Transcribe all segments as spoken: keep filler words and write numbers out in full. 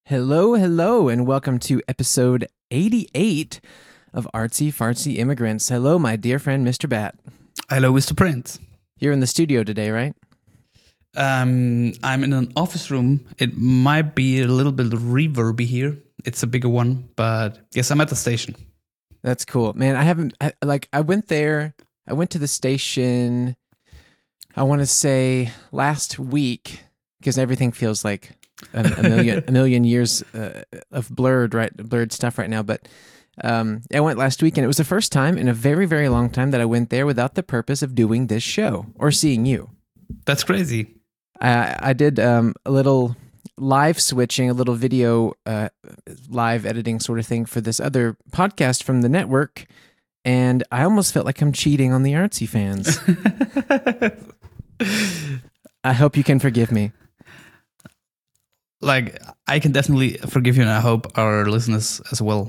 Hello, hello, and welcome to episode eighty-eight of Artsy Fartsy Immigrants. Hello, my dear friend, Mister Bat. Hello, Mister Prince. You're in the studio today, right? Um, I'm in an office room. It might be a little bit reverby here. It's a bigger one, but yes, I'm at the station. That's cool, man. I haven't I, like I went there. I went to the station. I want to say last week because everything feels like a, a million a million years uh, of blurred right blurred stuff right now. But um, I went last week, and it was the first time in a very very long time that I went there without the purpose of doing this show or seeing you. That's crazy. I, I did um, a little live switching, a little video uh, live editing sort of thing for this other podcast from the network, and I almost felt like I'm cheating on the artsy fans. I hope you can forgive me. Like, I can definitely forgive you, and I hope our listeners as well.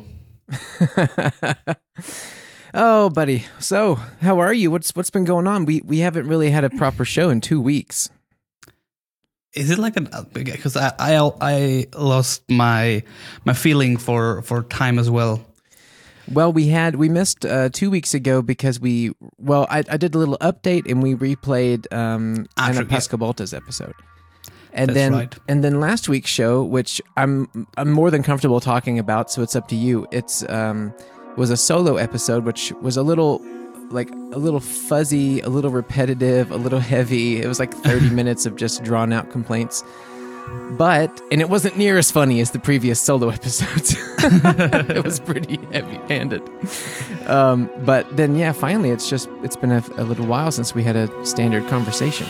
Oh, buddy. So, how are you? What's what's been going on? We we haven't really had a proper show in two weeks. Is it like an because I, I I lost my my feeling for for time as well. Well, we had we missed uh, two weeks ago because we well I, I did a little update and we replayed um, Anna Pascobalta's episode, and That's then right. and then last week's show, which I'm I'm more than comfortable talking about, so it's up to you. It's um was a solo episode, which was a little like a little fuzzy, a little repetitive, a little heavy. It was like thirty minutes of just drawn out complaints. But, and it wasn't near as funny as the previous solo episodes. It was pretty heavy-handed. Um, but then, yeah, finally, it's just, it's been a, a little while since we had a standard conversation.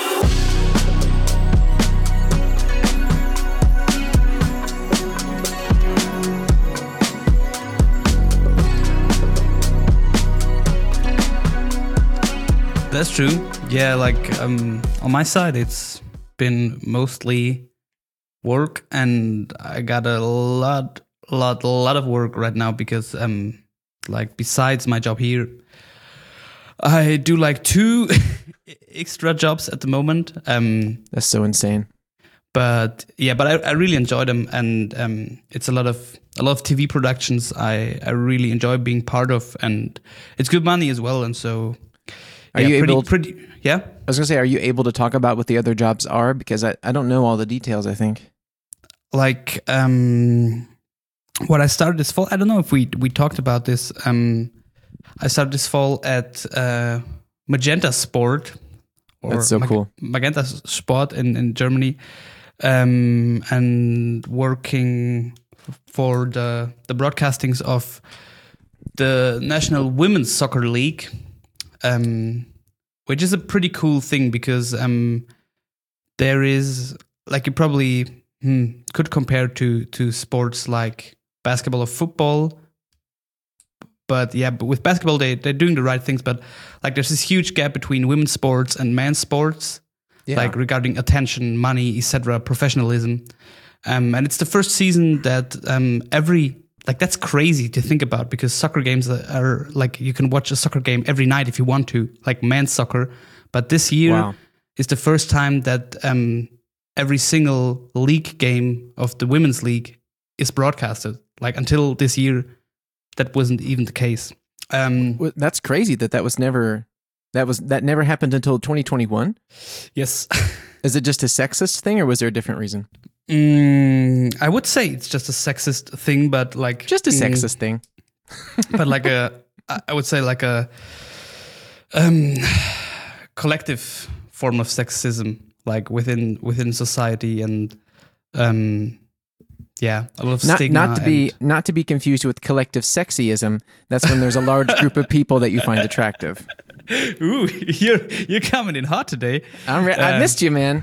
That's true. Yeah, like um, on my side, it's been mostly work, and I got a lot, lot, lot of work right now because um, like besides my job here, I do like two extra jobs at the moment. Um, That's so insane. But yeah, but I, I really enjoy them, and um, it's a lot of a lot of T V productions I, I really enjoy being part of, and it's good money as well, and so. Are yeah, you pretty, able? Pretty, yeah. I was gonna say, are you able to talk about what the other jobs are? Because I, I don't know all the details. I think. Like um, what I started this fall. I don't know if we we talked about this. Um, I started this fall at uh, Magenta Sport. Or That's so Mag- cool. Magenta Sport in in Germany, um, and working for the the broadcastings of the National Women's Soccer League. Um, which is a pretty cool thing because um, there is, like you probably hmm, could compare to to sports like basketball or football. But yeah, but with basketball, they, they're doing the right things. But like there's this huge gap between women's sports and men's sports, Yeah. like regarding attention, money, et cetera, professionalism. Um, and it's the first season that um, every... Like, that's crazy to think about because soccer games are, are like, you can watch a soccer game every night if you want to, like men's soccer. But this year Wow. is the first time that um, every single league game of the women's league is broadcasted. Like, until this year, that wasn't even the case. Um, Well, that's crazy that that was never that was that never happened until twenty twenty-one. yes. Is it just a sexist thing, or was there a different reason? Mm, I would say it's just a sexist thing, but like Just a mm, sexist thing. but like a, I would say like a um, collective form of sexism, like within within society, and um, yeah, a lot of Not, stigma. not to be and- not to be confused with collective sexyism. That's when there's a large group of people that you find attractive. Ooh, you're you're coming in hot today. I'm re- I Uh, missed you, man.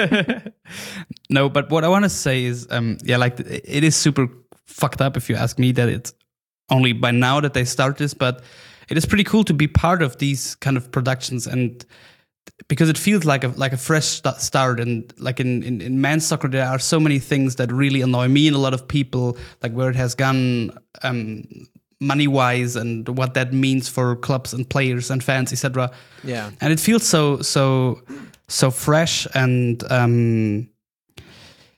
No, but what I want to say is, um, yeah, like it is super fucked up if you ask me that it's only by now that they start this, but it is pretty cool to be part of these kind of productions, and because it feels like a like a fresh st- start. And like in, in in men's soccer, there are so many things that really annoy me and a lot of people, like where it has gone. Um, money wise and what that means for clubs and players and fans, et cetera. Yeah. And it feels so so so fresh and um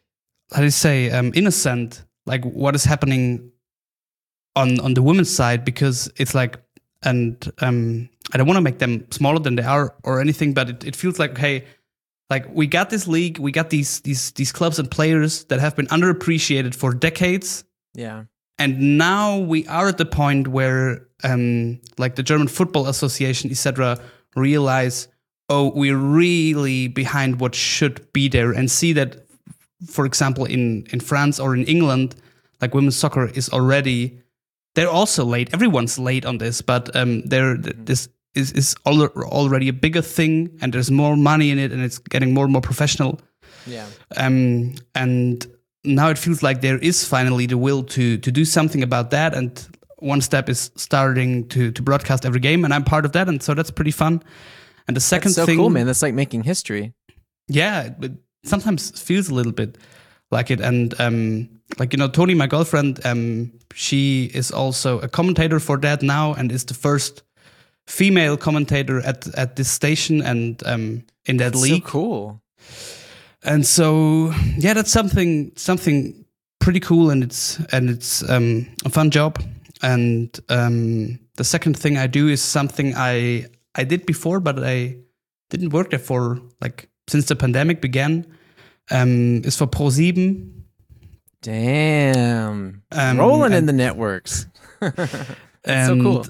how do you say, um, innocent, like what is happening on on the women's side, because it's like, and um, I don't want to make them smaller than they are or anything, but it, it feels like, hey, like we got this league, we got these these these clubs and players that have been underappreciated for decades. Yeah. And now we are at the point where, um, like the German Football Association, et cetera, realize, oh, we're really behind what should be there, and see that, for example, in, in France or in England, like women's soccer is already, they're also late. Everyone's late on this, but um, they're, this is, is already a bigger thing, and there's more money in it, and it's getting more and more professional. Yeah. Um, and now it feels like there is finally the will to to do something about that, and one step is starting to to broadcast every game, and I'm part of that, and so that's pretty fun. And the second That's so thing, cool, man. That's like making history. yeah, it sometimes feels a little bit like it. And um, like, you know, Tony, my girlfriend, um, she is also a commentator for that now, and is the first female commentator at at this station and um, in that That's league. So cool. And so, yeah, that's something something pretty cool, and it's and it's um, a fun job. And um, the second thing I do is something I I did before, but I didn't work there for like since the pandemic began. Um, is for ProSieben. Damn, Um, rolling in and- the networks. That's so And, cool.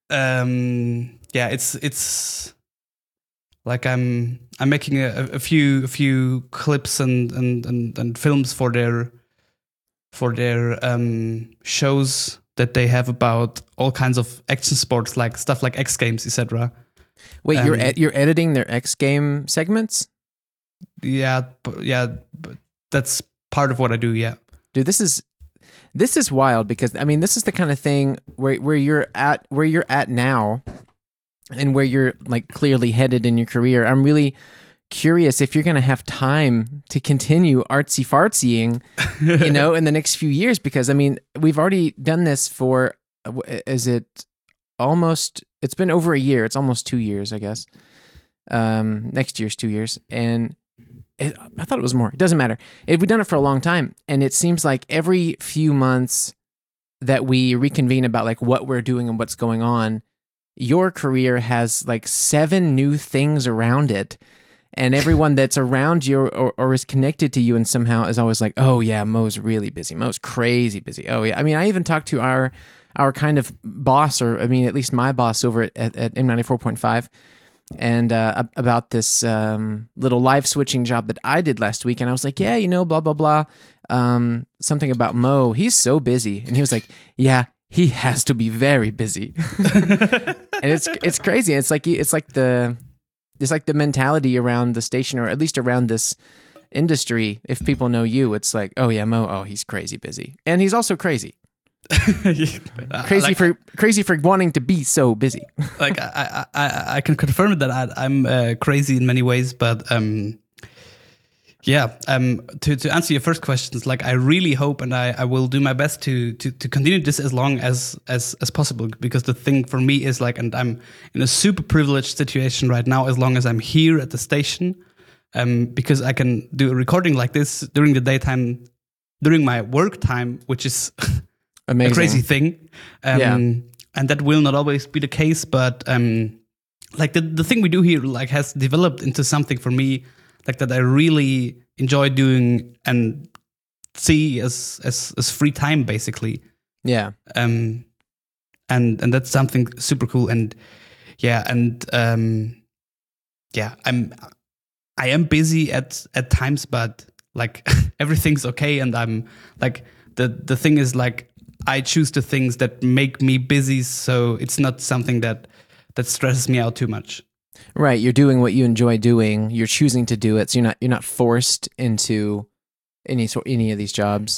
Um, yeah, it's it's like I'm I'm making a, a few a few clips and, and, and, and films for their for their um, shows that they have about all kinds of action sports, like stuff like X Games, et cetera. Wait, you're um, ed- you're editing their X game segments, Yeah, but yeah, but that's part of what I do. Yeah. dude. This is this is wild because I mean, this is the kind of thing where where you're at where you're at now, and where you're like clearly headed in your career. I'm really curious if you're going to have time to continue artsy fartsying, you know, in the next few years. Because I mean, we've already done this for, is it almost? It's been over a year. It's almost two years, I guess. Um, next year's two years, and it, I thought it was more. It doesn't matter. It, we've done it for a long time, and it seems like every few months that we reconvene about like what we're doing and what's going on, your career has like seven new things around it. And everyone that's around you or, or is connected to you and somehow is always like, oh yeah, Mo's really busy. Mo's crazy busy. Oh yeah. I mean, I even talked to our our kind of boss, or I mean, at least my boss over at, at, at M ninety-four point five, and uh, about this um, little live switching job that I did last week. And I was like, yeah, you know, blah, blah, blah. Um, something about Mo. He's so busy. And he was like, yeah, he has to be very busy. And it's it's crazy. It's like it's like the it's like the mentality around the station, or at least around this industry. If people know you, it's like, oh yeah, Mo, oh he's crazy busy, and he's also crazy, crazy like, for crazy for wanting to be so busy. like I, I, I can confirm that I, I'm uh, crazy in many ways, but um, yeah. Um, to to answer your first questions, like I really hope, and I, I will do my best to to to continue this as long as as as possible. Because the thing for me is like, and I'm in a super privileged situation right now, as long as I'm here at the station, um, because I can do a recording like this during the daytime, during my work time, which is Amazing. a crazy thing. Um, Yeah. And that will not always be the case, but um, like the, the thing we do here like has developed into something for me like that I really enjoy doing and see as as, as free time, basically. Yeah. Um, and and that's something super cool. And yeah, and um, yeah, I'm I am busy at at times, but like everything's okay, and I'm like the the thing is like I choose the things that make me busy, so it's not something that that stresses me out too much. Right, you're doing what you enjoy doing. You're choosing to do it, so you're not you're not forced into any sort any of these jobs.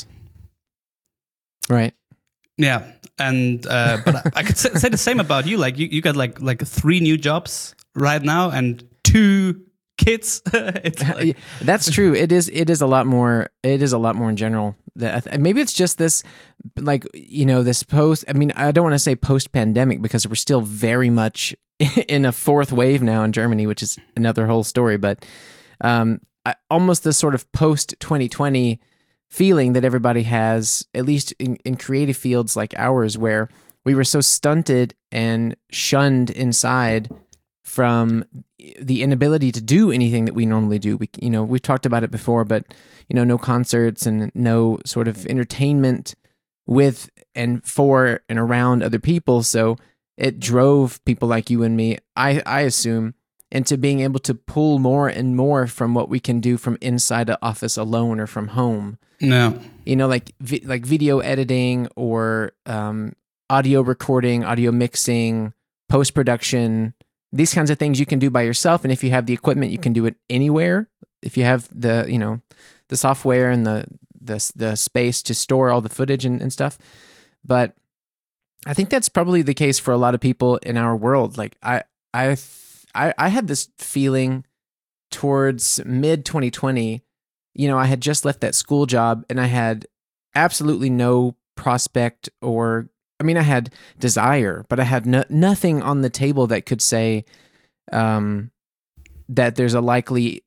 Right. Yeah, and uh, but I, I could say, say the same about you. Like you, you got like like three new jobs right now and two kids. It's like, That's true. It is. It is a lot more. It is a lot more in general. That maybe it's just this, like you know, this post. I mean, I don't want to say post-pandemic because we're still very much in a fourth wave now in Germany, which is another whole story. But um, I, almost this sort of post twenty twenty feeling that everybody has, at least in, in creative fields like ours, where we were so stunted and shunned inside from the inability to do anything that we normally do. We, you know, we've talked about it before, but you know, no concerts and no sort of entertainment with and for and around other people. So it drove people like you and me, I, I assume, into being able to pull more and more from what we can do from inside the office alone or from home. No, you know, like vi- like video editing or um, audio recording, audio mixing, post production. These kinds of things you can do by yourself, and if you have the equipment, you can do it anywhere. If you have the, you know, the software and the the the space to store all the footage and, and stuff. But I think that's probably the case for a lot of people in our world. Like I I I, I had this feeling towards mid twenty twenty. You know, I had just left that school job, and I had absolutely no prospect or, I mean, I had desire, but I had no, nothing on the table that could say um, that there's a likely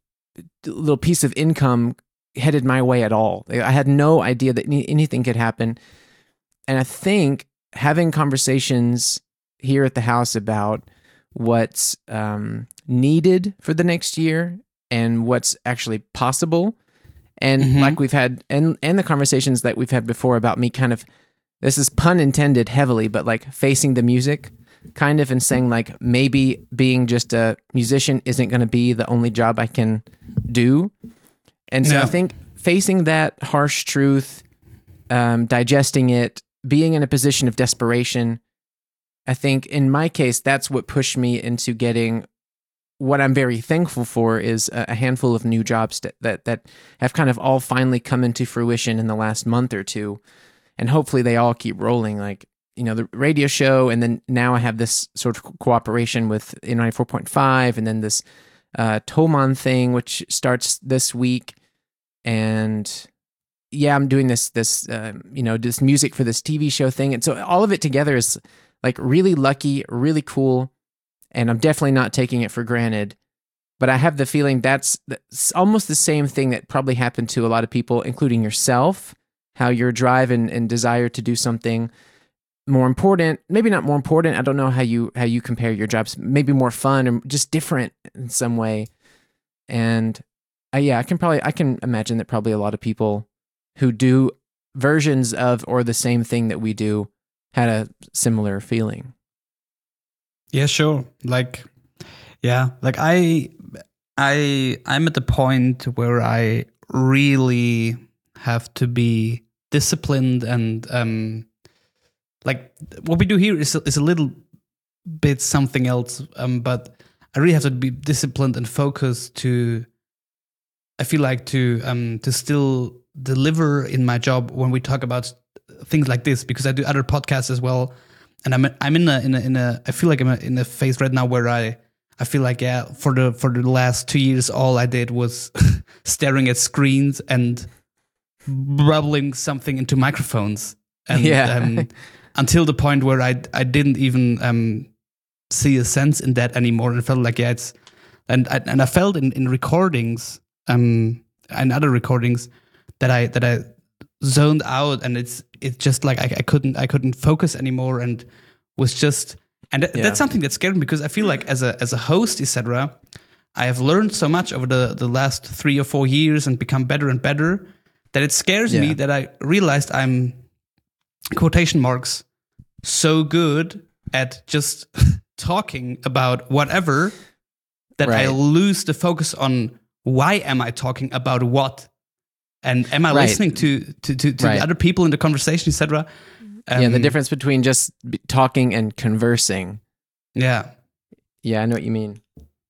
little piece of income headed my way at all. I had no idea that any, anything could happen. And I think having conversations here at the house about what's um, needed for the next year and what's actually possible, and mm-hmm. like we've had, and and the conversations that we've had before about me kind of, this is pun intended heavily, but like facing the music kind of and saying like maybe being just a musician isn't going to be the only job I can do. And so no. I think facing that harsh truth, um, digesting it, being in a position of desperation, I think in my case, that's what pushed me into getting what I'm very thankful for is a handful of new jobs that, that, that have kind of all finally come into fruition in the last month or two. And hopefully they all keep rolling, like, you know, the radio show. And then now I have this sort of cooperation with ninety-four point five, and then this uh, Thomann thing, which starts this week. And yeah, I'm doing this, this uh, you know, this music for this T V show thing. And so all of it together is like really lucky, really cool. And I'm definitely not taking it for granted. But I have the feeling that's, that's almost the same thing that probably happened to a lot of people, including yourself, how your drive and, and desire to do something more important, maybe not more important, I don't know how you how you compare your jobs, maybe more fun or just different in some way. And uh, yeah, I can probably, I can imagine that probably a lot of people who do versions of or the same thing that we do had a similar feeling. Yeah, sure. Like, yeah, like I, I, I'm at the point where I really have to be disciplined, and um, like what we do here is is a little bit something else. Um, but I really have to be disciplined and focused to. I feel like to um to still deliver in my job when we talk about things like this, because I do other podcasts as well. And I'm I'm in a in a in a I feel like I'm in a phase right now where I I feel like yeah for the for the last two years all I did was staring at screens and babbling something into microphones, and yeah. um, until the point where I I didn't even um, see a sense in that anymore, and I felt like yeah it's and I, and I felt in, in recordings um and other recordings that I that I zoned out, and it's it's just like I, I couldn't I couldn't focus anymore, and was just and th- yeah. that's something that scared me, because I feel like as a as a host, et cetera, I have learned so much over the, the last three or four years and become better and better that it scares yeah. me that I realized I'm quotation marks so good at just talking about whatever that right. I lose the focus on why am I talking about what. And am I right. listening to to, to, to right. the other people in the conversation, et cetera? Um, yeah, the difference between just talking and conversing. Yeah. Yeah, I know what you mean.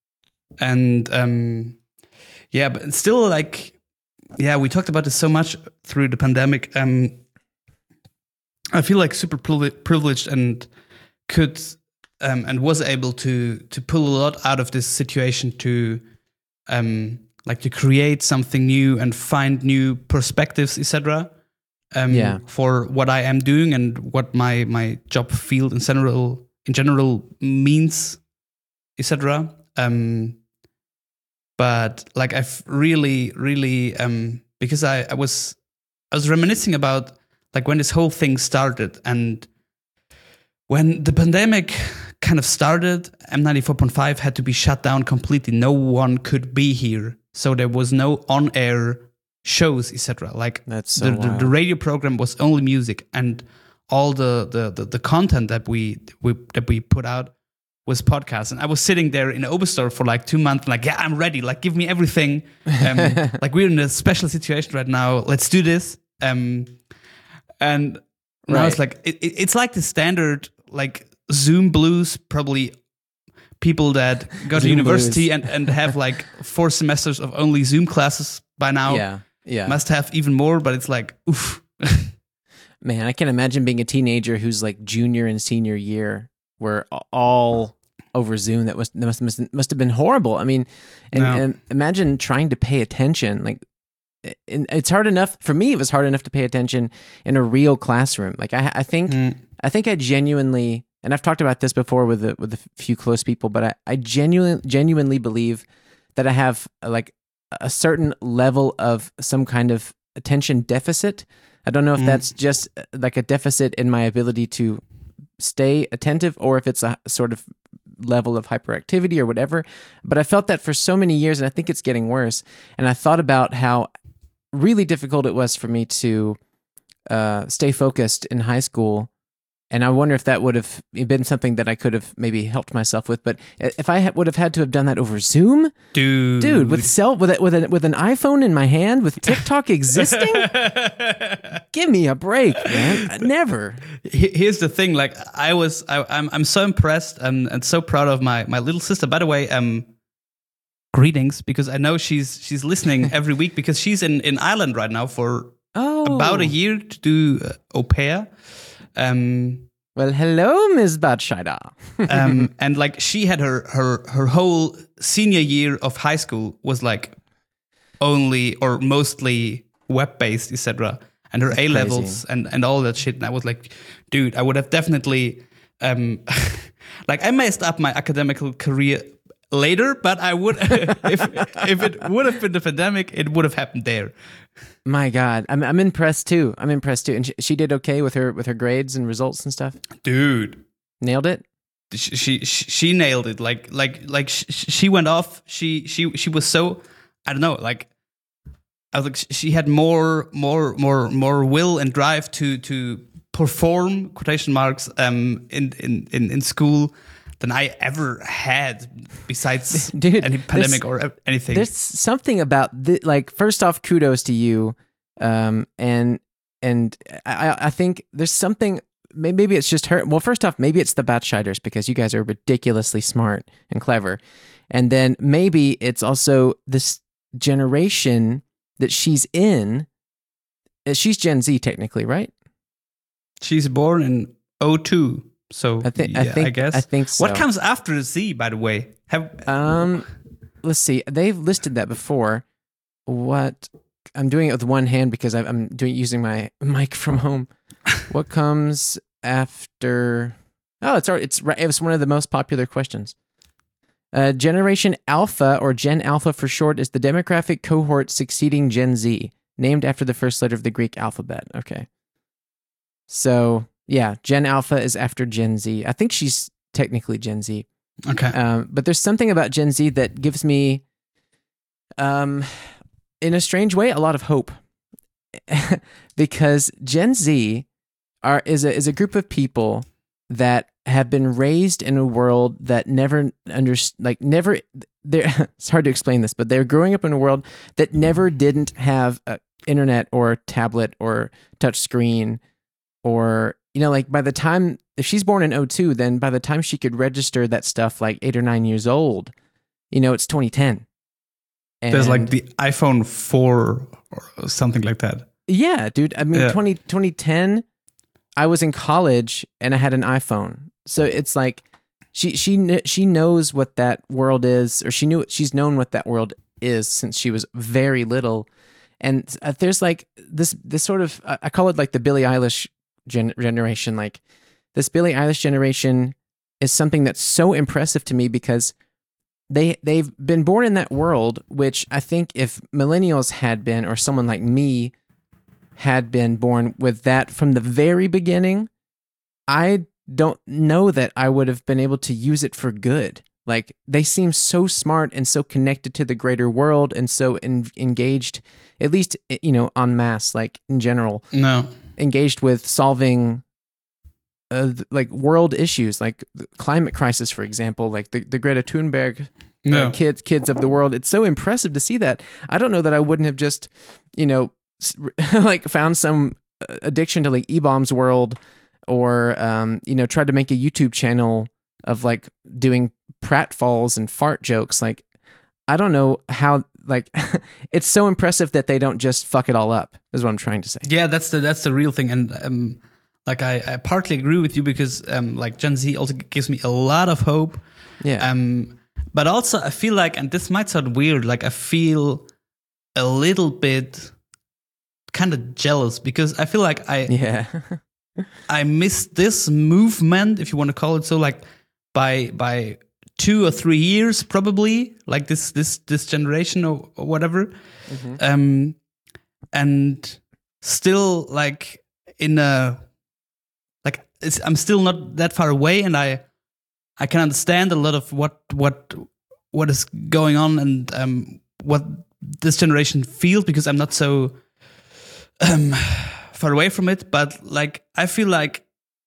And um, yeah, but still, like, yeah, we talked about this so much through the pandemic. Um, I feel like super privileged and could um, and was able to to pull a lot out of this situation to. Um, like to create something new and find new perspectives, et cetera. Um, yeah. For what I am doing and what my my job field in general in general means, et cetera. Um, but like I've really, really um, because I, I was I was reminiscing about like when this whole thing started, and when the pandemic kind of started, M ninety-four point five had to be shut down completely. No one could be here, so there was no on-air shows, et cetera. Like That's so the, the the radio program was only music, and all the the the, the content that we, we that we put out was podcasts. And I was sitting there in Oberstdorf for like two months, like, yeah, I'm ready. Like, give me everything. Um, like, we're in a special situation right now. Let's do this. Um, and now Right. it's like, it, it, it's like the standard, like, Zoom blues, probably people that go to Zoom university blues. and, and have like four semesters of only Zoom classes by now. Yeah, yeah. Must have even more, but it's like, oof. Man, I can imagine being a teenager who's like junior and senior year, where all over Zoom. That was that must must, must have been horrible. I mean, and, No. and imagine trying to pay attention. Like, and it's hard enough for me. It was hard enough to pay attention in a real classroom. Like, I, I think, Mm. I think I genuinely, and I've talked about this before with a, with a few close people, but I, I genuinely genuinely believe that I have like a certain level of some kind of attention deficit. I don't know if Mm. that's just uh, like a deficit in my ability to stay attentive, or if it's a sort of level of hyperactivity or whatever. But I felt that for so many years, and I think it's getting worse. And I thought about how really difficult it was for me to uh, stay focused in high school. And I wonder if that would have been something that I could have maybe helped myself with. But if I ha- would have had to have done that over Zoom, Dude. dude, with cell with a, with a, with an iPhone in my hand, with TikTok existing, give me a break, man. Never. He- Here's the thing, like I was, I, I'm, I'm so impressed and, and so proud of my, my little sister. By the way, um, greetings, because I know she's she's listening every week because she's in, in Ireland right now for Oh, about a year to do uh, au pair. Um, Well, hello, Miz Batscheider. um, and like she had her her her whole senior year of high school was like only or mostly web based, et cetera. And her A levels and, and all that shit. And I was like, dude, I would have definitely um, like I messed up my academical career later, but I would if if it would have been the pandemic, it would have happened there. My God, I'm I'm impressed too. I'm impressed too. And she, she did okay with her with her grades and results and stuff. Dude. Nailed it. She, she she nailed it. Like like like she, she went off. She she she was so I don't know. Like I was like she had more more more more will and drive to to perform quotation marks um in in in, in school than I ever had. Besides Dude, any pandemic there's- or anything. There's something about the, like first off, kudos to you, um, and and I I think there's something. may- Maybe it's just her. Well, first off, maybe it's the Batscheiders because you guys are ridiculously smart and clever, and then maybe it's also this generation that she's in. uh, She's Gen Z technically, right? She's born in oh two. So I think. yeah, I think. I guess. I think so. What comes after the Z, by the way? Have Um, let's see. They've listed that before. What I'm doing it with one hand because I- I'm doing using my mic from home. What comes after? Oh, it's already, it's right. It was one of the most popular questions. Uh, Generation Alpha, or Gen Alpha for short, is the demographic cohort succeeding Gen Z, named after the first letter of the Greek alphabet. Okay. So yeah, Gen Alpha is after Gen Z. I think she's technically Gen Z. okay. Um, but there's something about Gen Z that gives me, um, in a strange way, a lot of hope, because Gen Z are is a is a group of people that have been raised in a world that never under like never. They're, it's hard to explain this, but they're growing up in a world that never didn't have a internet or tablet or touch screen, or you know, like by the time if she's born in oh two, then by the time she could register that stuff like eight or nine years old, you know, it's twenty ten. And There's like the iPhone four or something like that. yeah, dude. I mean, Yeah. twenty, twenty ten, I was in college and I had an iPhone. So it's like she she kn- she knows what that world is, or she knew she's known what that world is since she was very little. And uh, there's like this this sort of I I call it like the Billie Eilish gen- generation. Like this Billie Eilish generation is something that's so impressive to me because they they've been born in that world, which I think if millennials had been, or someone like me had been born with that from the very beginning, I don't know that I would have been able to use it for good. Like, they seem so smart and so connected to the greater world and so in, engaged, at least, you know, en masse, like in general. No. Engaged with solving uh, like world issues, like the climate crisis, for example, like the, the Greta Thunberg No. uh, kids, kids of the world. It's so impressive to see that. I don't know that I wouldn't have just, you know, like found some addiction to like E-Bombs World or, um, you know, tried to make a YouTube channel of like doing pratfalls and fart jokes. Like, I don't know how, like, it's so impressive that they don't just fuck it all up, is what I'm trying to say. Yeah, that's the that's the real thing. And um, like, I, I partly agree with you because um, like Gen Z also gives me a lot of hope. Yeah. Um, but also I feel like, and this might sound weird, like I feel a little bit kind of jealous because I feel like I Yeah. I miss this movement, if you want to call it so, like by by two or three years probably, like this this this generation or, or whatever. Mm-hmm. Um, and still like in a like it's, I'm still not that far away, and I I can understand a lot of what what what is going on and um what this generation feels because I'm not so um far away from it. But like I feel like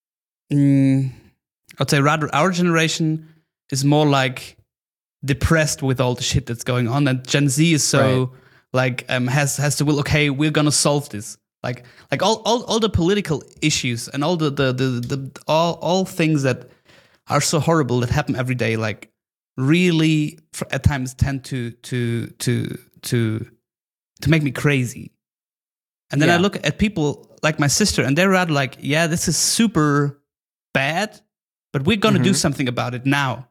mm, I'd say rather our generation is more like depressed with all the shit that's going on, and Gen Z is so Right. like um has has the will. Okay, we're gonna solve this. Like like all all, all the political issues and all the the, the the all all things that are so horrible that happen every day. Like really, for, at times tend to to to to to make me crazy. And then Yeah. I look at people like my sister, and they're rather like, yeah, this is super bad, but we're gonna do Mhm. something about it now.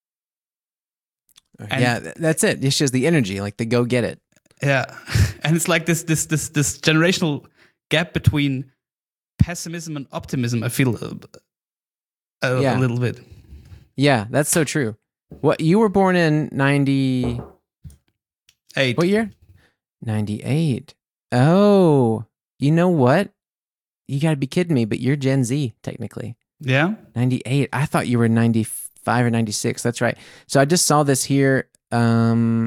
And- yeah, th- that's it. It's just the energy, like the go get it. Yeah, and it's like this this this this generational gap between pessimism and optimism. I feel a, a, Yeah. a little bit. Yeah, that's so true. What, you were born in ninety, Eight. what year? ninety-eight. Oh, you know what? You gotta be kidding me, but you're Gen Z, technically. Yeah. ninety-eight. I thought you were ninety-five or ninety-six. That's right. So I just saw this here. Um,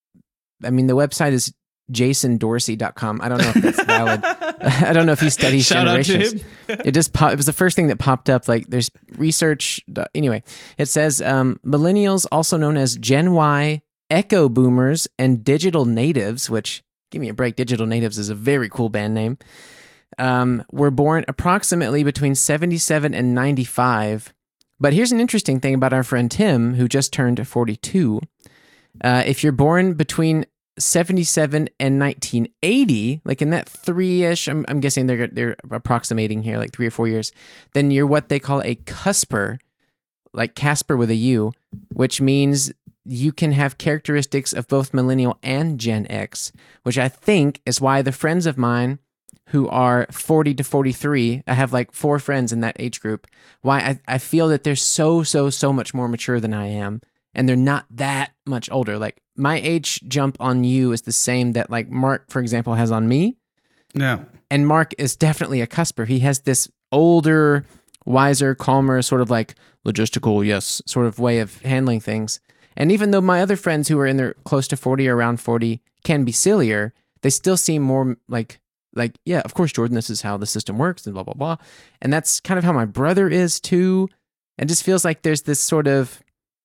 I mean, the website is jason dorsey dot com. I don't know if that's valid. I don't know if he studies Shout out to generations. him. It just pop, it was the first thing that popped up. Like, there's research. Anyway, it says um, millennials, also known as Gen Y, Echo Boomers, and digital natives, which, give me a break, digital natives is a very cool band name, um, were born approximately between seventy-seven and ninety-five. But here's an interesting thing about our friend Tim, who just turned forty-two. Uh, if you're born between seventy-seven and nineteen eighty, like in that three-ish, I'm, I'm guessing they're they're approximating here, like three or four years, then you're what they call a cusper, like Casper with a U, which means you can have characteristics of both millennial and Gen X, which I think is why the friends of mine who are forty to forty-three, I have like four friends in that age group, why I, I feel that they're so, so, so much more mature than I am. And they're not that much older. Like, my age jump on you is the same that like Mark, for example, has on me. Yeah. And Mark is definitely a cusper. He has this older, wiser, calmer, sort of like logistical, yes, sort of way of handling things. And even though my other friends who are in their close to forty or around forty can be sillier, they still seem more like, like, yeah, of course, Jordan, this is how the system works and blah, blah, blah. And that's kind of how my brother is too. It just feels like there's this sort of,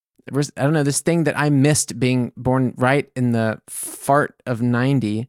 I don't know, this thing that I missed being born right in the fart of ninety.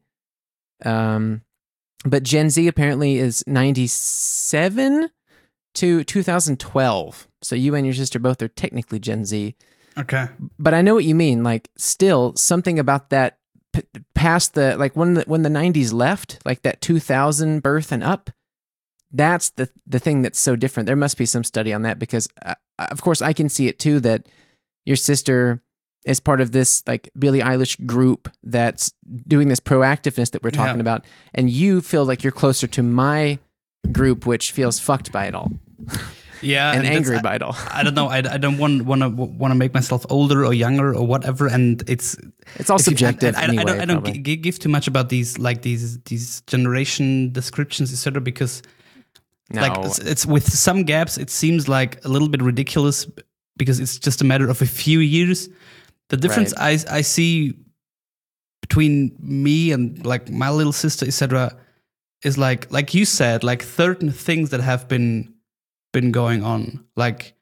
Um, but Gen Z apparently is ninety-seven to two thousand twelve. So you and your sister both are technically Gen Z. Okay. But I know what you mean. Like, still something about that p- past the, like when the, when the nineties left, like that two thousand birth and up, that's the, the thing that's so different. There must be some study on that because, uh, of course, I can see it too that your sister is part of this like Billie Eilish group that's doing this proactiveness that we're talking Yeah. about. And you feel like you're closer to my group, which feels fucked by it all. Yeah, and, and angry that's- by it all. I don't know. I, I don't want want to want to make myself older or younger or whatever. And it's It's all if you- subjective I, I, anyway. I don't, I don't probably. g- give too much about these like these these generation descriptions, et cetera. Because no. like it's, it's with some gaps, it seems like a little bit ridiculous because it's just a matter of a few years. The difference I I see between me and like my little sister, et cetera, is like like you said, like certain things that have been been going on. Like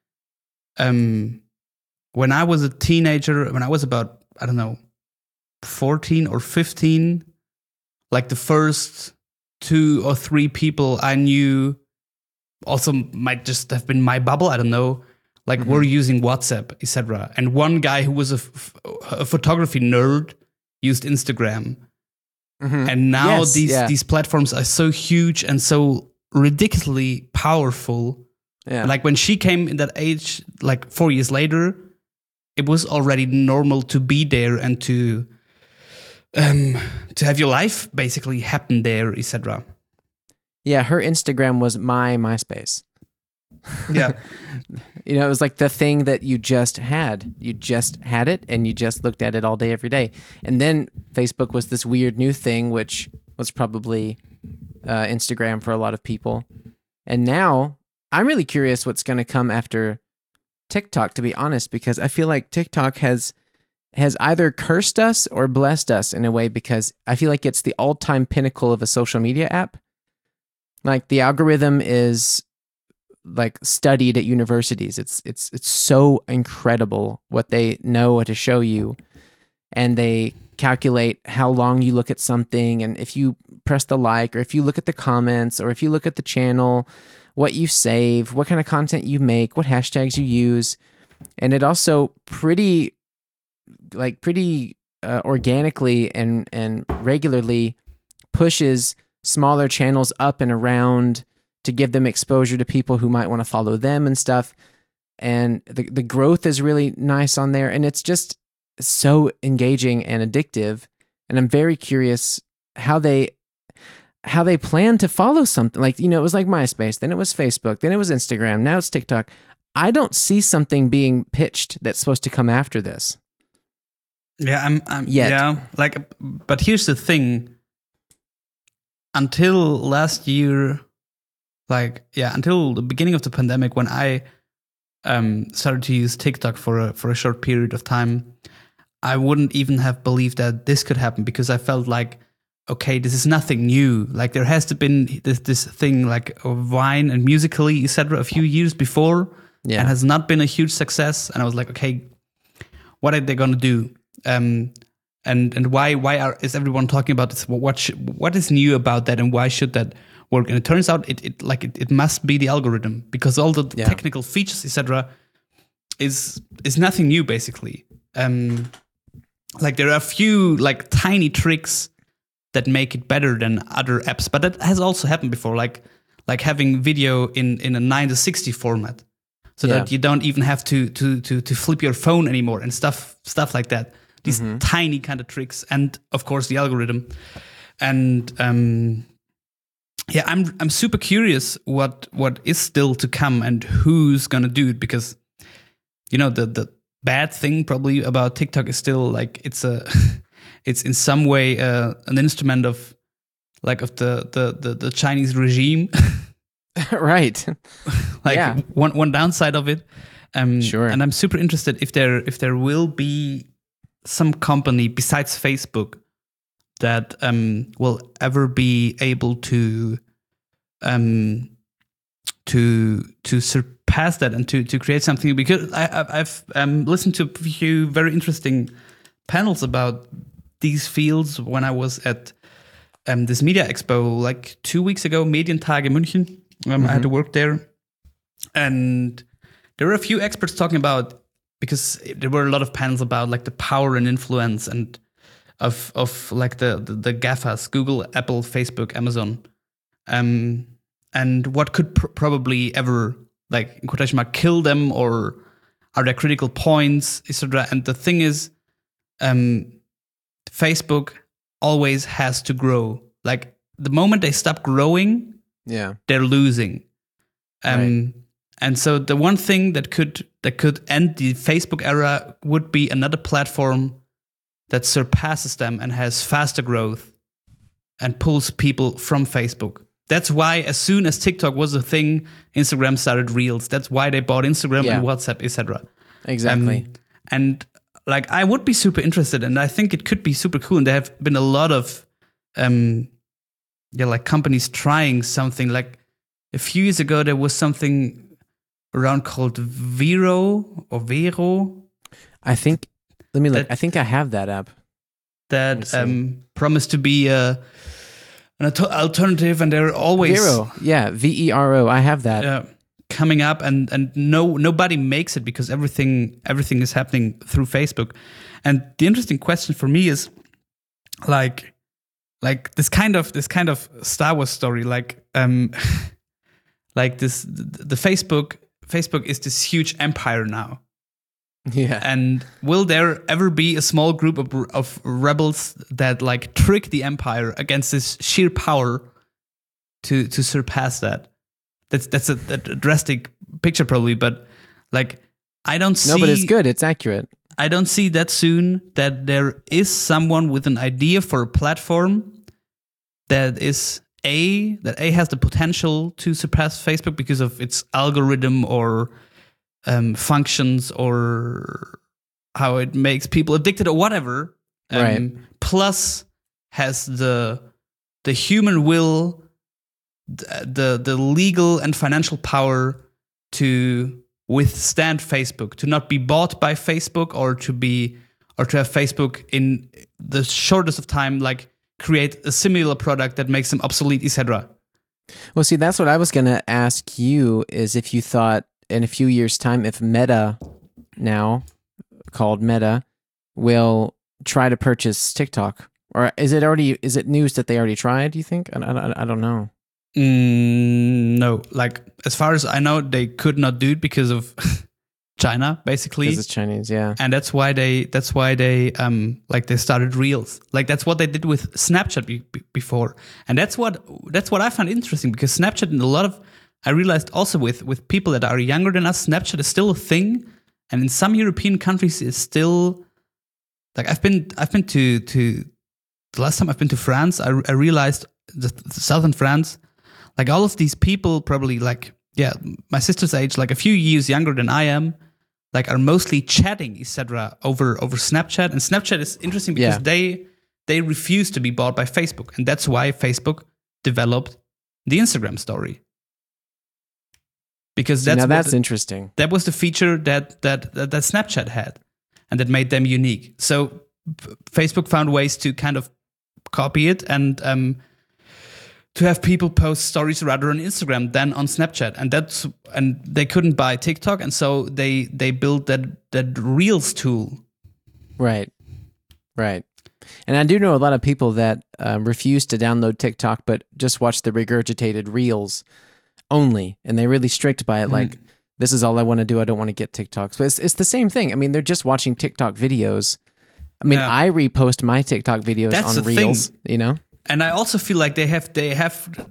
um when I was a teenager, when I was about, I don't know, fourteen or fifteen, like the first two or three people I knew also might just have been my bubble, I don't know, like Mm-hmm. were using WhatsApp, et cetera. And one guy who was a, f- a photography nerd used Instagram. Mhm. And now Yes, these yeah. these platforms are so huge and so ridiculously powerful. Yeah. Like when she came in that age, like four years later, it was already normal to be there and to um to have your life basically happen there, et cetera. Yeah, her Instagram was my MySpace. Yeah. You know, it was like the thing that you just had. You just had it and you just looked at it all day, every day. And then Facebook was this weird new thing, which was probably uh, Instagram for a lot of people. And now I'm really curious what's going to come after TikTok, to be honest, because I feel like TikTok has has either cursed us or blessed us in a way, because I feel like it's the all-time pinnacle of a social media app. Like the algorithm is like studied at universities. It's it's it's so incredible what they know what to show you, and they calculate how long you look at something, and if you press the like, or if you look at the comments, or if you look at the channel, what you save, what kind of content you make, what hashtags you use. And it also pretty like pretty uh, organically and and regularly pushes smaller channels up and around to give them exposure to people who might want to follow them and stuff. And the the growth is really nice on there, and it's just so engaging and addictive. And I'm very curious how they how they plan to follow something like, you know, it was like MySpace, then it was Facebook, then it was Instagram, now it's TikTok. I don't see something being pitched that's supposed to come after this. Yeah, I'm, I'm Yet. yeah, like, but here's the thing. Until last year, like, yeah, until the beginning of the pandemic, when I um, started to use TikTok for a for a short period of time, I wouldn't even have believed that this could happen, because I felt like, okay, this is nothing new. Like there has to been this this thing like a Vine and Musical.ly, et cetera, a few years before, Yeah. and has not been a huge success. And I was like, okay, what are they gonna do? Um, and and why why are is everyone talking about this? What sh- what is new about that, and why should that work? And it turns out it it like it, it must be the algorithm, because all the Yeah. technical features, et cetera, is is nothing new basically. Um, like there are a few like tiny tricks that make it better than other apps, but that has also happened before. Like like having video in in a nine to sixty format, so Yeah. that you don't even have to to to to flip your phone anymore and stuff stuff like that. These Mm-hmm. tiny kind of tricks, and of course the algorithm. And um, yeah, I'm I'm super curious what what is still to come and who's gonna do it, because you know the the bad thing probably about TikTok is still like it's a it's in some way uh, an instrument of like of the the the, the Chinese regime. Right. Like Yeah. one one downside of it. Um, Sure. And I'm super interested if there if there will be some company besides Facebook that um, will ever be able to um, to to surpass that and to to create something. Because I, I- I've um, listened to a few very interesting panels about these fields when I was at um, this media expo like two weeks ago, Medientage München. Um, I had to work there, and there were a few experts talking about, because there were a lot of panels about like the power and influence and of of like the the, the GAFAs, Google, Apple, Facebook, Amazon, um, and what could pr- probably ever like in quotation mark kill them, or are there critical points, et cetera. And the thing is, um, Facebook always has to grow. Like the moment they stop growing, Yeah. they're losing. Um, And so the one thing that could that could end the Facebook era would be another platform that surpasses them and has faster growth and pulls people from Facebook. That's why as soon as TikTok was a thing, Instagram started Reels. That's why they bought Instagram Yeah. and WhatsApp, et cetera. Exactly. Um, and like I would be super interested, and I think it could be super cool. And there have been a lot of um, yeah, like companies trying something. Like a few years ago, there was something around called Vero or Vero I think. Let me look. That- I think I have that app. Let me that see. um, promised to be a, an alter- alternative, and they're always Vero. Yeah, V E R O. I have that. uh, coming up, and and no nobody makes it because everything everything is happening through Facebook. And the interesting question for me is like like this kind of this kind of Star Wars story, like um like this the, the Facebook Facebook is this huge empire now. Yeah. And will there ever be a small group of, of rebels that like trick the empire against this sheer power to to surpass that? That's that's a, a drastic picture probably, but like I don't see. No, but it's good. It's accurate. I don't see that soon that there is someone with an idea for a platform that is a that a has the potential to surpass Facebook because of its algorithm or um, functions or how it makes people addicted or whatever. Um, Right. Plus has the the human will, th- the the legal and financial power to withstand Facebook, to not be bought by Facebook or to be or to have Facebook in the shortest of time like create a similar product that makes them obsolete, et cetera. Well, see, that's what I was going to ask you is if you thought in a few years' time, if Meta now, called Meta, will try to purchase TikTok. Or is it already, is it news that they already tried, do you think? I, I, I don't know. Mm, no, like as far as I know, they could not do it because of China, basically. Because it's Chinese, yeah. And that's why they that's why they um like they started Reels. Like that's what they did with Snapchat be- be- before. And that's what that's what I found interesting because Snapchat and a lot of I realized also with with people that are younger than us, Snapchat is still a thing, and in some European countries it's still like I've been I've been to to the last time I've been to France, I, I realized the, the southern France, like all of these people probably like yeah, my sister's age, like a few years younger than I am, like are mostly chatting, et cetera, over over Snapchat. And Snapchat is interesting because Yeah. they they refuse to be bought by Facebook, and that's why Facebook developed the Instagram story. Because that's now what that's the- interesting. that was the feature that that that, that Snapchat had, and that made them unique. So p- Facebook found ways to kind of copy it and um, to have people post stories rather on Instagram than on Snapchat, and that's and they couldn't buy TikTok, and so they they built that that Reels tool. Right. Right. And I do know a lot of people that um, refuse to download TikTok, but just watch the regurgitated reels only. And they're really strict by it. Mm. Like, this is all I want to do. I don't want to get TikToks. But it's, it's the same thing. I mean, they're just watching TikTok videos. I mean, Yeah. I repost my TikTok videos That's on the reels, thing. you know? And I also feel like they have they have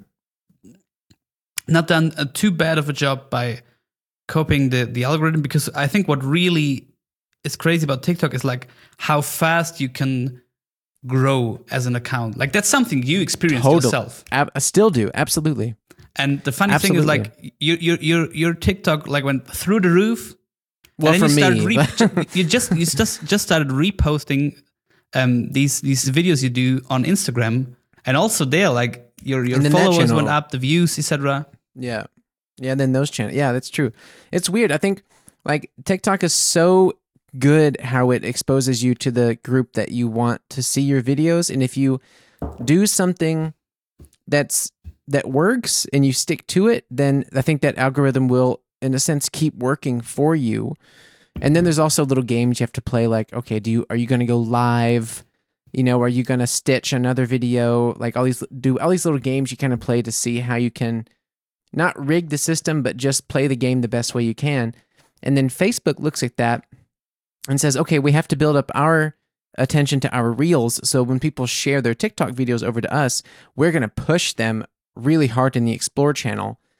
not done a too bad of a job by copying the the algorithm, because I think what really is crazy about TikTok is like how fast you can grow as an account. Like that's something you experienced Total. yourself. Ab- I still do. Absolutely. And the funny thing is Absolutely. like your your your your TikTok like went through the roof. Well, and then for you me. started re- you just you just just started reposting um these these videos you do on Instagram, and also there like your your And then that followers went channel- up, the views, et cetera. Yeah. Yeah, then those channels. Yeah, that's true. It's weird. I think like TikTok is so good how it exposes you to the group that you want to see your videos, and if you do something that's that works and you stick to it, then I think that algorithm will in a sense keep working for you. And then there's also little games you have to play like, okay, do you are you going to go live? You know, are you going to stitch another video? Like all these do all these little games you kind of play to see how you can not rig the system, but just play the game the best way you can. And then Facebook looks at that and says, okay, we have to build up our attention to our reels. So when people share their TikTok videos over to us, we're going to push them really hard in the Explore channel.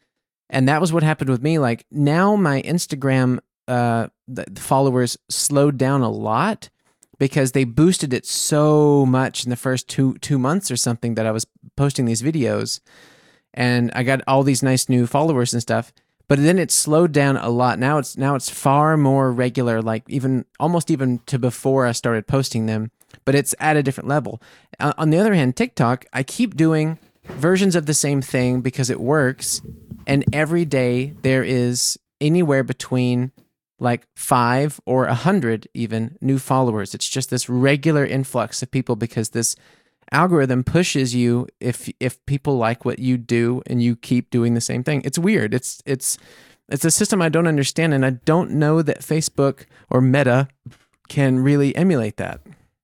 And that was what happened with me. Like now my Instagram uh, the, the followers slowed down a lot because they boosted it so much in the first two two months or something that I was posting these videos. And I got all these nice new followers and stuff. But then it slowed down a lot. Now it's now it's far more regular, like even almost even to before I started posting them. But it's at a different level. Uh, on the other hand, TikTok, I keep doing versions of the same thing because it works. And every day there is anywhere between like five or a hundred even new followers. It's just this regular influx of people because this algorithm pushes you if if people like what you do and you keep doing the same thing. It's weird. It's it's it's a system I don't understand, and I don't know that Facebook or Meta can really emulate that.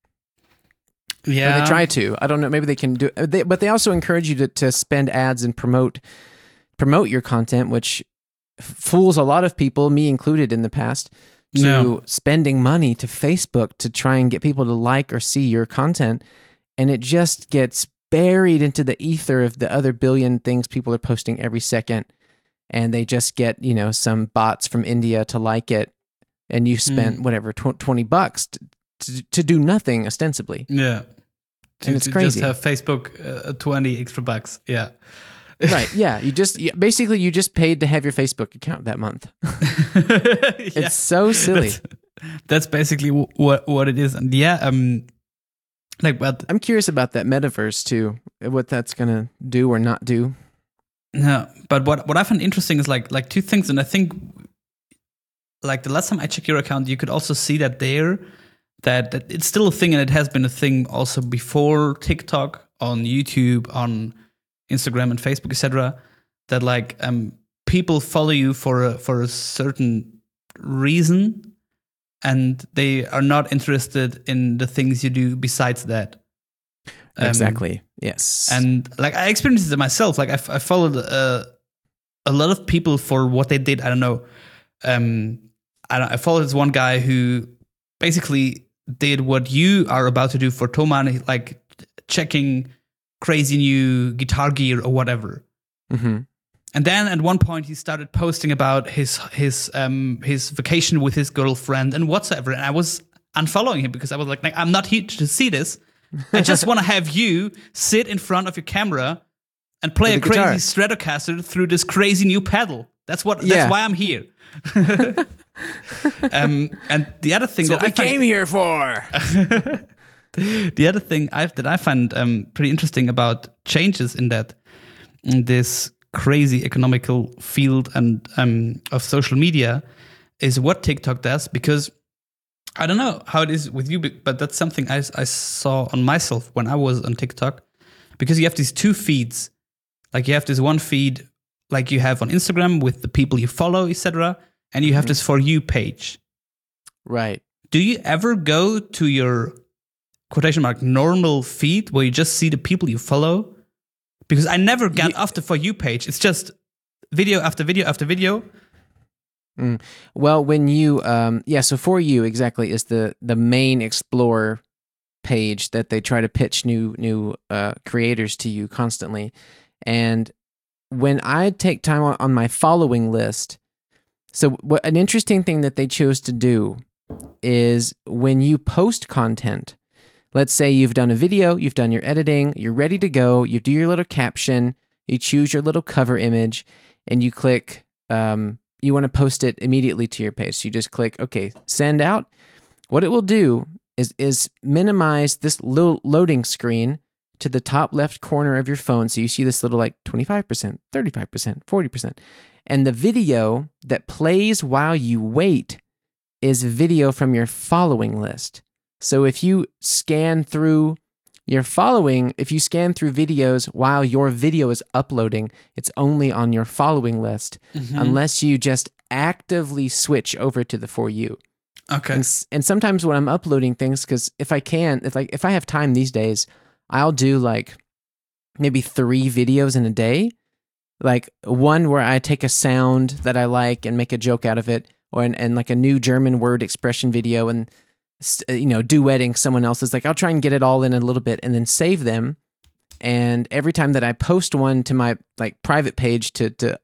Yeah, or they try to. I don't know. Maybe they can do. They, but they also encourage you to to spend ads and promote promote your content, which fools a lot of people, me included in the past, to No. spending money to Facebook to try and get people to like or see your content. And it just gets buried into the ether of the other billion things people are posting every second. And they just get, you know, some bots from India to like it. And you spent, Mm. whatever, tw- twenty bucks to, to, to do nothing, ostensibly. Yeah. To, And it's to crazy. just have Facebook uh, twenty extra bucks. Yeah. Right. Yeah. You just, you, basically, you just paid to have your Facebook account that month. Yeah. It's so silly. That's, that's basically w- what what it is. And yeah, um, like, but I'm curious about that metaverse too, what that's going to do or not do. no, but what what I find interesting is like like two things, and I think like the last time I checked your account, you could also see that there that, that it's still a thing, and it has been a thing also before TikTok, on YouTube, on Instagram and Facebook, et cetera. That like um people follow you for a, for a certain reason, and they are not interested in the things you do besides that. Um, Exactly. Yes. And like I experienced it myself. Like I, f- I followed uh, a lot of people for what they did. I don't know. Um, I, don't, I followed this one guy who basically did what you are about to do for Thomann, like checking crazy new guitar gear or whatever. hmm And then at one point he started posting about his his um his vacation with his girlfriend and whatsoever. And I was unfollowing him because I was like, like I'm not here to see this. I just want to have you sit in front of your camera and play a With the guitar. crazy Stratocaster through this crazy new pedal. That's what. That's Yeah. why I'm here. um, and the other thing That's that what we I find, came here for. the other thing I that I find um, pretty interesting about changes in that in this crazy economical field and um, of social media is what TikTok does, because I don't know how it is with you, but that's something I, I saw on myself when I was on TikTok, because you have these two feeds. Like you have this one feed like you have on Instagram with the people you follow, et cetera, and you have this For You page. Right. Do you ever go to your quotation mark normal feed where you just see the people you follow? Because I never get Ye- off the For You page. It's just video after video after video. Mm. Well, when you, um, yeah, so For You exactly is the the main Explorer page that they try to pitch new new uh, creators to you constantly. And when I take time on, on my following list, so what an interesting thing that they chose to do is when you post content, let's say you've done a video, you've done your editing, you're ready to go, you do your little caption, you choose your little cover image, and you click, um, you want to post it immediately to your page. So you just click, okay, send out. What it will do is, is minimize this little loading screen to the top left corner of your phone. So you see this little like twenty-five percent, thirty-five percent, forty percent. And the video that plays while you wait is video from your following list. So if you scan through your following, if you scan through videos while your video is uploading, it's only on your following list, Mm-hmm. unless you just actively switch over to the For You. Okay. And, s- and sometimes when I'm uploading things, because if I can, if like if I have time these days, I'll do like maybe three videos in a day. Like one where I take a sound that I like and make a joke out of it, or and, and like a new German word expression video, and s- you know, duetting someone else's. Like I'll try and get it all in a little bit, and then save them. And every time that I post one to my like private page to to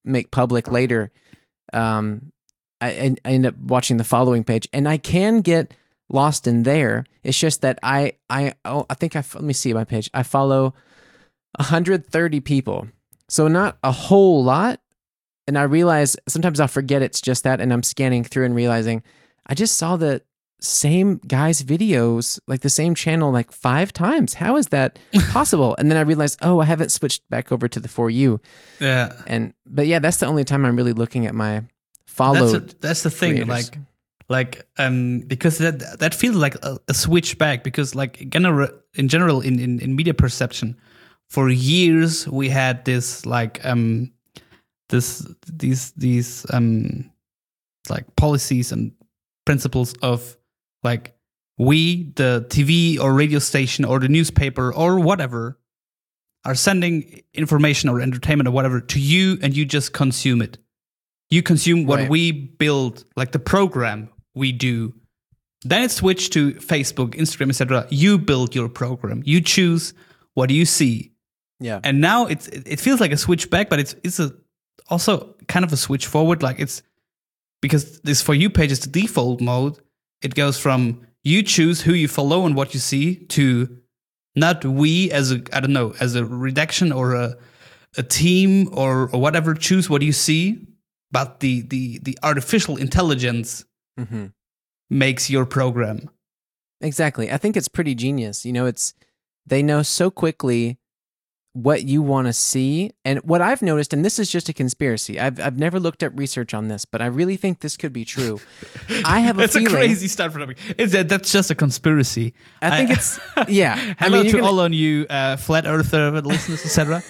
make public later, um, I, I end up watching the following page, and I can get lost in there. It's just that I I oh, I think I let me see my page. I follow one hundred thirty people, so not a whole lot. And I realize sometimes I'll forget it's just that, and I'm scanning through and realizing I just saw the same guy's videos, like the same channel, like five times. How is that possible? And then I realized, oh, I haven't switched back over to the For You. Yeah. And but yeah, that's the only time I'm really looking at my followed. That's, a, that's the thing, creators. like, like um, because that that feels like a, a switch back. Because like general in general in, in in media perception, for years we had this like um. This, these, these, um, like policies and principles of, like, we, the T V or radio station or the newspaper or whatever, are sending information or entertainment or whatever to you, and you just consume it. You consume what Right. we build, like the program we do. Then it switched to Facebook, Instagram, et cetera. You build your program. You choose what you see, Yeah. and now it's it feels like a switch back, but it's it's a also kind of a switch forward. Like it's because this For You page is the default mode. It goes from you choose who you follow and what you see to not we as a I don't know as a redaction or a a team or, or whatever choose what you see, but the the the artificial intelligence Mm-hmm. makes your program. Exactly. I think it's pretty genius. You know, it's they know so quickly what you want to see. And what I've noticed, and this is just a conspiracy, I've I've never looked at research on this, but I really think this could be true. I have a That's feeling. a crazy start for me. It's that that's just a conspiracy. I think I- it's yeah. I Hello mean, to you're gonna- all on you uh, flat earther listeners, et cetera.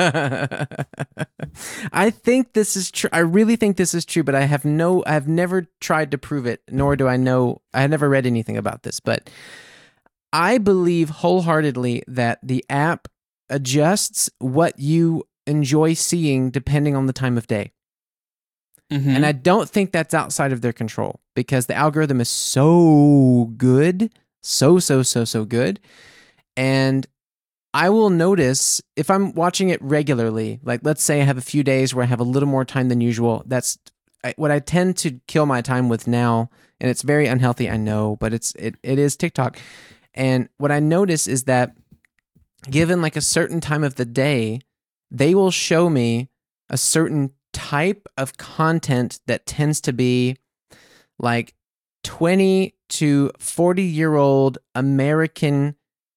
I think this is true. I really think this is true, but I have no, I have never tried to prove it, nor do I know, I have never read anything about this, but I believe wholeheartedly that the app adjusts what you enjoy seeing depending on the time of day. And I don't think that's outside of their control because the algorithm is so good, so, so, so, so good. And I will notice if I'm watching it regularly, like let's say I have a few days where I have a little more time than usual. That's I, what I tend to kill my time with now. And it's very unhealthy, I know, but it's it, it is TikTok. And what I notice is that given like a certain time of the day, they will show me a certain type of content that tends to be like twenty to forty year old American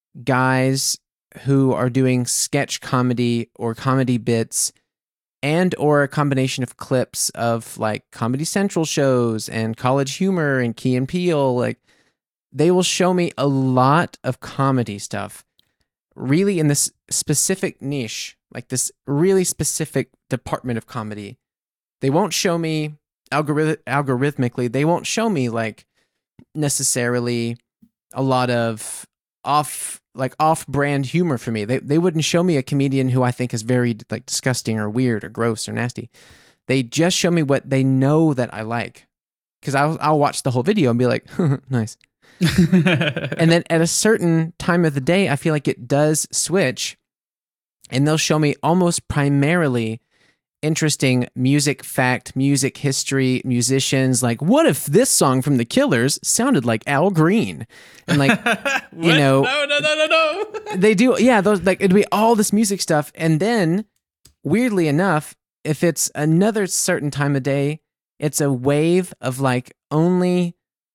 guys who are doing sketch comedy or comedy bits and or a combination of clips of like Comedy Central shows and College Humor and Key and Peele. Like they will show me a lot of comedy stuff really in this specific niche, like this really specific department of comedy. They won't show me algorith- algorithmically, they won't show me like necessarily a lot of off like off-brand humor for me. They they wouldn't show me a comedian who I think is very like disgusting or weird or gross or nasty. They just show me what they know that I like. Because I'll I'll watch the whole video and be like, nice. And then at a certain time of the day, I feel like it does switch, and they'll show me almost primarily interesting music fact, music history, musicians. Like, what if this song from The Killers sounded like Al Green? And like, you know, no, no, no, no, no. they do, yeah. Those like it'd be all this music stuff, and then weirdly enough, if it's another certain time of day, it's a wave of like only.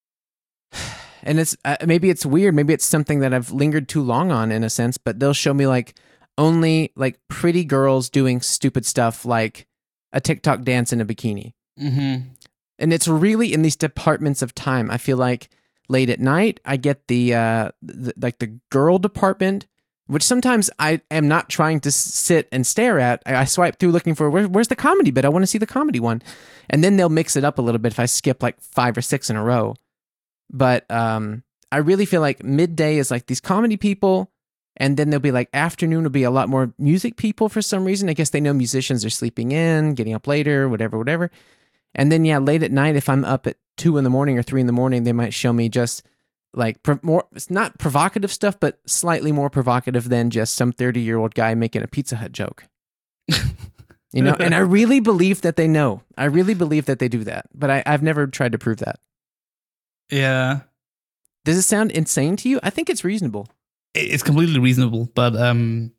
And it's uh, maybe it's weird, maybe it's something that I've lingered too long on in a sense, but they'll show me like only like pretty girls doing stupid stuff like a TikTok dance in a bikini. Mm-hmm. And it's really in these departments of time. I feel like late at night, I get the, uh, the like the girl department, which sometimes I am not trying to sit and stare at. I, I swipe through looking for where, where's the comedy bit. I want to see the comedy one, and then they'll mix it up a little bit if I skip like five or six in a row. But um, I really feel like midday is like these comedy people, and then there'll be like afternoon will be a lot more music people for some reason. I guess they know musicians are sleeping in, getting up later, whatever, whatever. And then yeah, late at night, if I'm up at two in the morning or three in the morning, they might show me just like pro- more. It's not provocative stuff, but slightly more provocative than just some thirty year old guy making a Pizza Hut joke. You know, and I really believe that they know. I really believe that they do that, but I, I've never tried to prove that. Yeah. Does it sound insane to you? I think it's reasonable. It's completely reasonable, but um,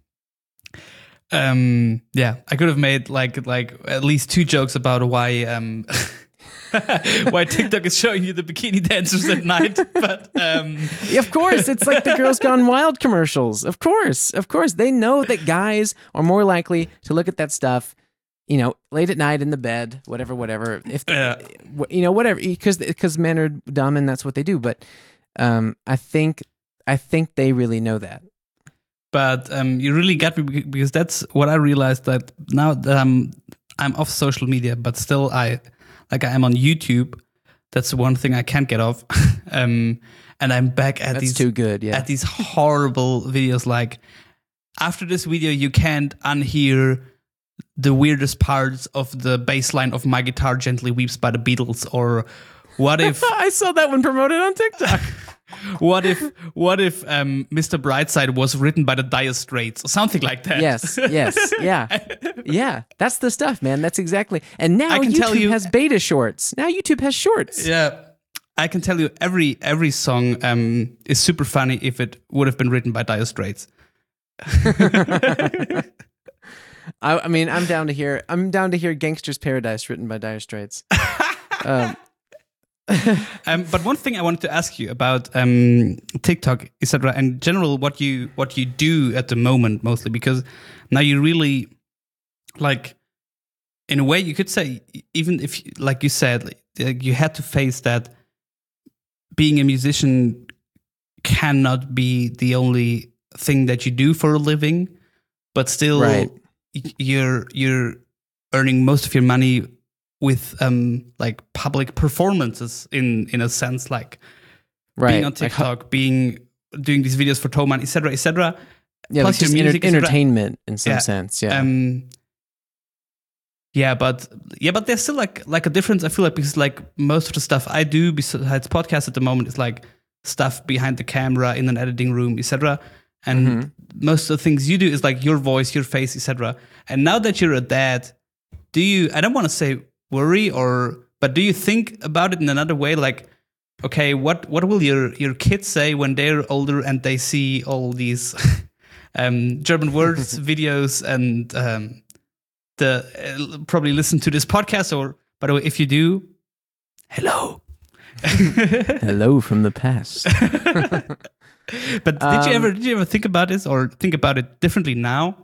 um, yeah, I could have made like like at least two jokes about why um. why TikTok is showing you the bikini dancers at night, but um of course it's like the Girls Gone Wild commercials. Of course, of course they know that guys are more likely to look at that stuff, you know, late at night in the bed, whatever, whatever. If yeah. you know, whatever, because because men are dumb and that's what they do. But um, I think I think they really know that. But um, you really got me, because that's what I realized, that now that I'm I'm off social media, but still I. Like I am on YouTube, that's one thing I can't get off. um, and I'm back at that's these too good, yeah. at these horrible videos. Like after this video, you can't unhear the weirdest parts of the bass line of "My Guitar Gently Weeps" by the Beatles. Or what if I saw that one promoted on TikTok? What if what if um, Mister Brightside was written by the Dire Straits or something like that? Yes, yes, yeah, yeah. That's the stuff, man. That's exactly. And now I can YouTube tell you, has beta shorts. Now YouTube has shorts. Yeah, I can tell you every every song um, is super funny if it would have been written by Dire Straits. I, I mean, I'm down to hear. I'm down to hear "Gangster's Paradise" written by Dire Straits. Um, um, but one thing I wanted to ask you about um, TikTok, et cetera, and in general, what you what you do at the moment, mostly because now you really, like, in a way, you could say, even if, like you said, like, you had to face that being a musician cannot be the only thing that you do for a living, but still, right. you're you're earning most of your money with um like public performances in in a sense, like right. being on TikTok, like, being doing these videos for Thomann, et cetera, et cetera. Yeah, plus like your music, enter- entertainment in some yeah. sense. Yeah. Um, yeah, but yeah, but there's still like like a difference. I feel like, because like most of the stuff I do besides podcasts at the moment is like stuff behind the camera in an editing room, et cetera. And mm-hmm. most of the things you do is like your voice, your face, et cetera. And now that you're a dad, do you? I don't want to say worry, or but do you think about it in another way, like, okay, what what will your your kids say when they're older and they see all these um German words videos and um the uh, probably listen to this podcast? Or, by the way, if you do, hello. Hello from the past. But did um, you ever did you ever think about this, or think about it differently now?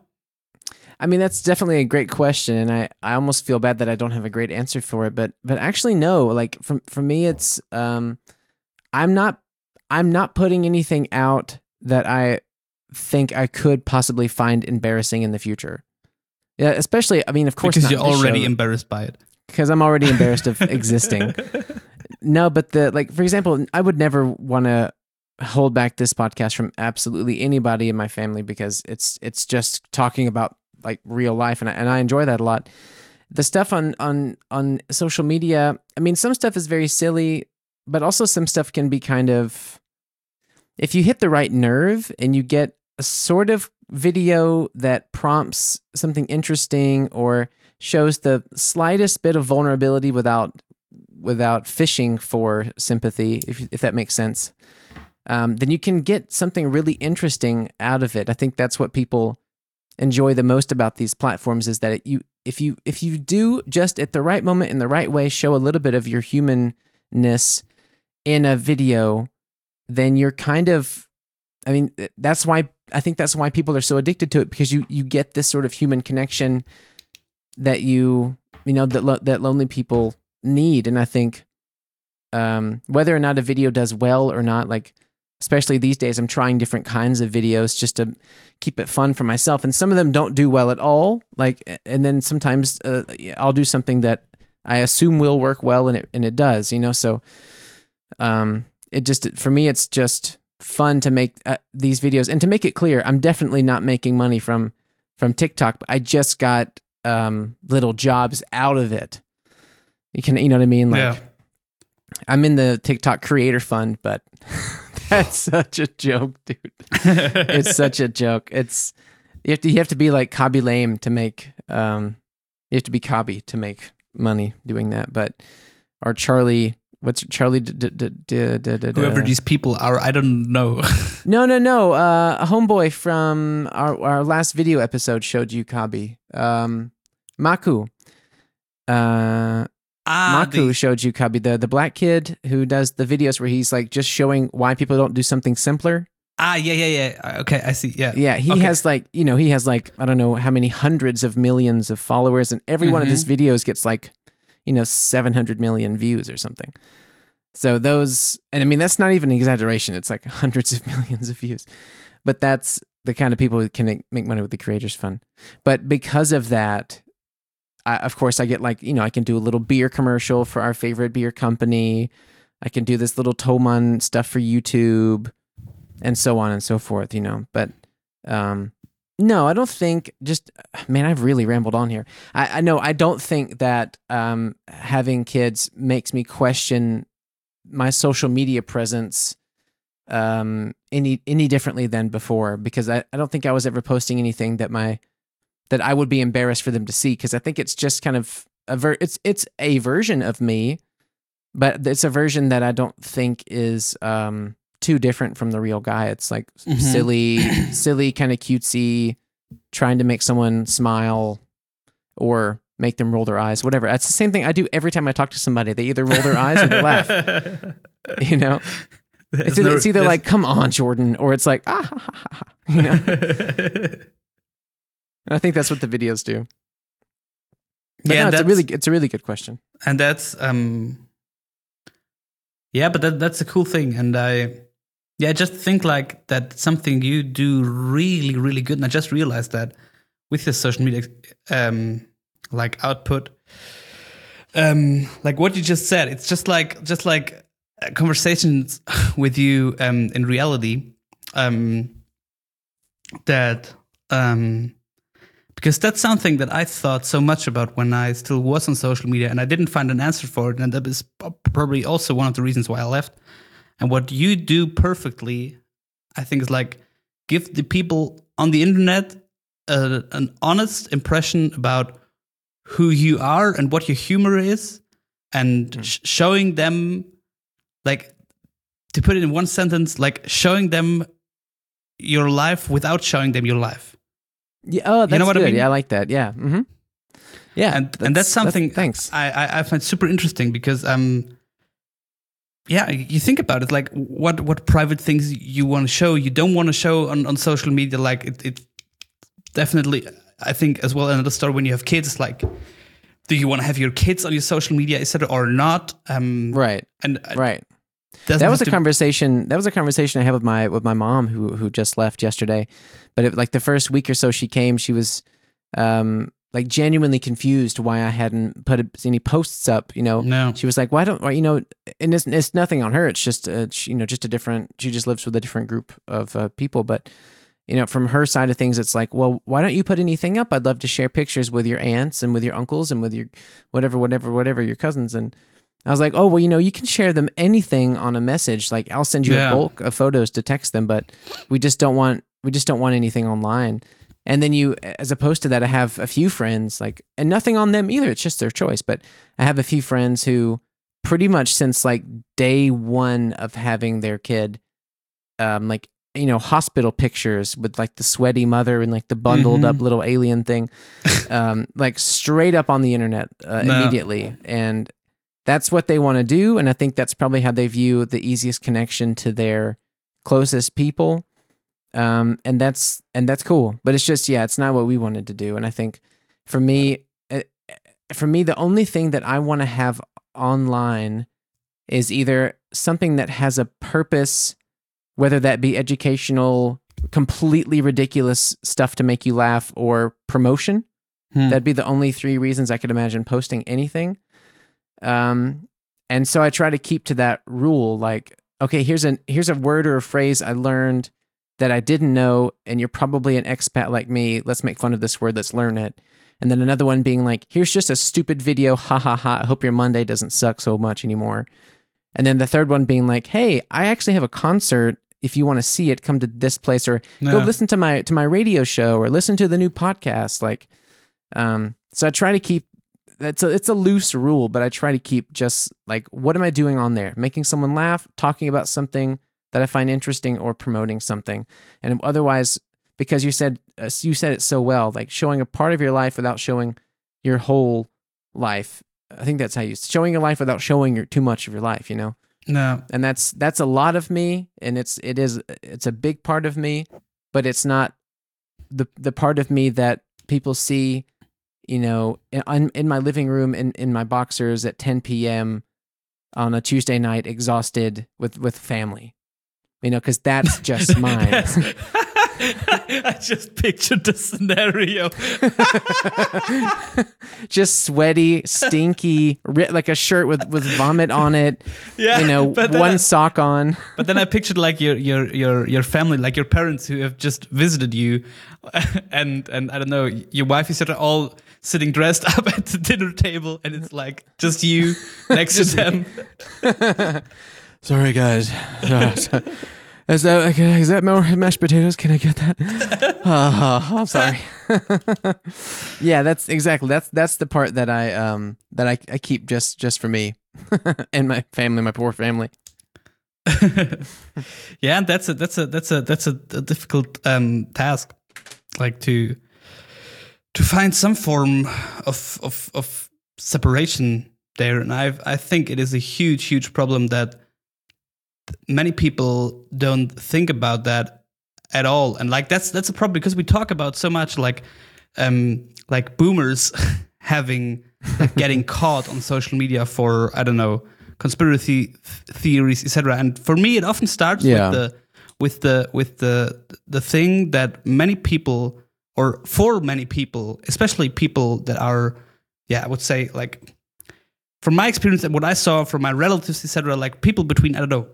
I mean, that's definitely a great question, and I, I almost feel bad that I don't have a great answer for it. But but actually, no. Like for for me, it's um, I'm not I'm not putting anything out that I think I could possibly find embarrassing in the future. Yeah, especially, I mean, of course, because not you're already show, embarrassed by it. Because I'm already embarrassed of existing. No, but the like, for example, I would never want to hold back this podcast from absolutely anybody in my family, because it's it's just talking about like real life, and I, and I enjoy that a lot. The stuff on on on social media, I mean, some stuff is very silly, but also some stuff can be kind of, if you hit the right nerve and you get a sort of video that prompts something interesting or shows the slightest bit of vulnerability without without fishing for sympathy, if if that makes sense, um, then you can get something really interesting out of it. I think that's what people enjoy the most about these platforms, is that it, you if you if you do just at the right moment in the right way show a little bit of your humanness in a video, then you're kind of, I mean, that's why I think that's why people are so addicted to it, because you you get this sort of human connection that you you know that lo- that lonely people need. And I think um, whether or not a video does well or not, like, especially these days, I'm trying different kinds of videos just to keep it fun for myself. And some of them don't do well at all. Like, and then sometimes uh, I'll do something that I assume will work well, and it and it does, you know. So, um, it just for me, it's just fun to make uh, these videos. And to make it clear, I'm definitely not making money from from TikTok. But I just got um, little jobs out of it. You can, you know what I mean? Like, yeah. I'm in the TikTok Creator Fund, but. That's such a joke, dude. It's such a joke. It's You have to you have to be like Kabi Lame to make um you have to be Kabi to make money doing that. But or Charlie, what's Charlie? D- d- d- d- d- d- Whoever these people are, I don't know. no, no, no. Uh, a homeboy from our our last video episode showed you Kabi. Um, Maku. Uh, ah, Maku the- showed you Kabi, the the black kid who does the videos where he's like just showing why people don't do something simpler. ah, yeah, yeah, yeah. Okay, I see. Yeah, Yeah, he Okay. has like, you know, he has like, I don't know how many hundreds of millions of followers, and every one of his videos gets like, you know, seven hundred million views or something. So those, and I mean, that's not even an exaggeration. It's like hundreds of millions of views. But that's the kind of people who can make, make money with the Creators Fund. But because of that, I, of course, I get like, you know, I can do a little beer commercial for our favorite beer company. I can do this little Toman stuff for YouTube. And so on and so forth, you know. But um, no, I don't think. Just man, I've really rambled on here. I, I know I don't think that um, having kids makes me question my social media presence um, any any differently than before. Because I, I don't think I was ever posting anything that my that I would be embarrassed for them to see. Because I think it's just kind of a ver- it's it's a version of me, but it's a version that I don't think is. Um, too different from the real guy. It's like Mhm. silly, silly, kind of cutesy, trying to make someone smile or make them roll their eyes, whatever. That's the same thing I do every time I talk to somebody. They either roll their eyes or they laugh. You know, There's it's either, no- it's either there's- like, "Come on, Jordan," or it's like, "Ah," ha, ha, ha, ha," you know. And I think that's what the videos do. But yeah, no, it's a that's- really, it's a really good question. and that's um, yeah, but that that's a cool thing, and I. Yeah, I just think like that's something you do really, really good. And I just realized that with your social media um, like output, um, like what you just said, it's just like just like uh, conversations with you um, in reality. Um, that um, because that's something that I thought so much about when I still was on social media, and I didn't find an answer for it, and that is probably also one of the reasons why I left. And what you do perfectly, I think, is like give the people on the internet a, an honest impression about who you are and what your humor is, and Mm. sh- showing them, like, to put it in one sentence, like showing them your life without showing them your life. Yeah. Oh, that's You know what I good. mean? Yeah, I like that. Yeah. Mm-hmm. Yeah. And and that's something thanks. I, I I find super interesting because um. Yeah, you think about it, like what what private things you want to show, you don't want to show on, on social media. Like it, it definitely, I think as well. Another story when you have kids, like, do you want to have your kids on your social media, et cetera, or not? Um, Right. And uh, Right. doesn't That was a have to- conversation. That was a conversation I had with my with my mom, who who just left yesterday. But it, like the first week or so she came, she was um, like genuinely confused why I hadn't put any posts up. You know, No. she was like, "Why don't why, you know?" And it's, it's nothing on her. It's just uh, she, you know, just a different. She just lives with a different group of uh, people. But you know, from her side of things, it's like, well, why don't you put anything up? I'd love to share pictures with your aunts and with your uncles and with your whatever, whatever, whatever your cousins. And I was like, oh, well, you know, you can share them anything on a message. Like I'll send you Yeah. a bulk of photos to text them, but we just don't want we just don't want anything online. And then you, as opposed to that, I have a few friends, like, and nothing on them either. It's just their choice. But I have a few friends who pretty much since like day one of having their kid, um, like, you know, hospital pictures with like the sweaty mother and like the bundled Mhm. up little alien thing, um, like straight up on the internet uh, No. immediately. And that's what they want to do. And I think that's probably how they view the easiest connection to their closest people. Um, and that's, and that's cool, but it's just, yeah, it's not what we wanted to do. And I think for me, uh, for me, the only thing that I want to have online is either something that has a purpose, whether that be educational, completely ridiculous stuff to make you laugh, or promotion. Hmm. That'd be the only three reasons I could imagine posting anything. Um, and so I try to keep to that rule. Like, okay, here's an here's a word or a phrase I learned that I didn't know, and you're probably an expat like me. Let's make fun of this word. Let's learn it. And then another one being like, here's just a stupid video. Ha ha ha. I hope your Monday doesn't suck so much anymore. And then the third one being like, hey, I actually have a concert if you want to see it, come to this place, or Yeah. go listen to my to my radio show, or listen to the new podcast. Like, um, so I try to keep. It's a it's a loose rule, but I try to keep just like, what am I doing on there? Making someone laugh, talking about something that I find interesting, or promoting something. And otherwise, because you said uh, you said it so well, like showing a part of your life without showing your whole life. I think that's how you showing your life without showing your too much of your life. You know. No. And that's that's a lot of me, and it's it is it's a big part of me, but it's not the the part of me that people see, you know, in, in my living room in, in my boxers at ten p.m. on a Tuesday night, exhausted with with family, you know, because that's just mine. Yes. I just pictured the scenario. Just sweaty, stinky, ri- like a shirt with, with vomit on it. Yeah, you know, but then one I- sock on. But then I pictured like your your your your family, like your parents who have just visited you, and and I don't know, your wife, et cetera, all sitting dressed up at the dinner table, and it's like just you next to them. Sorry, guys. Uh, Is that okay, is that more mashed potatoes? Can I get that? Oh, I'm sorry. Yeah, that's exactly that's that's the part that I um that I, I keep just just for me and my family, my poor family. Yeah, and that's a that's a that's a that's a, a difficult um, task, like to to find some form of of of separation there, and I I think it is a huge huge problem that many people don't think about that at all, and like that's that's a problem because we talk about so much like um like boomers having like getting caught on social media for, I don't know, conspiracy th- theories, et cetera. And for me, it often starts Yeah. with the with the with the the thing that many people, or for many people, especially people that are, yeah, I would say, like, from my experience and what I saw from my relatives, et cetera, like people between, I don't know,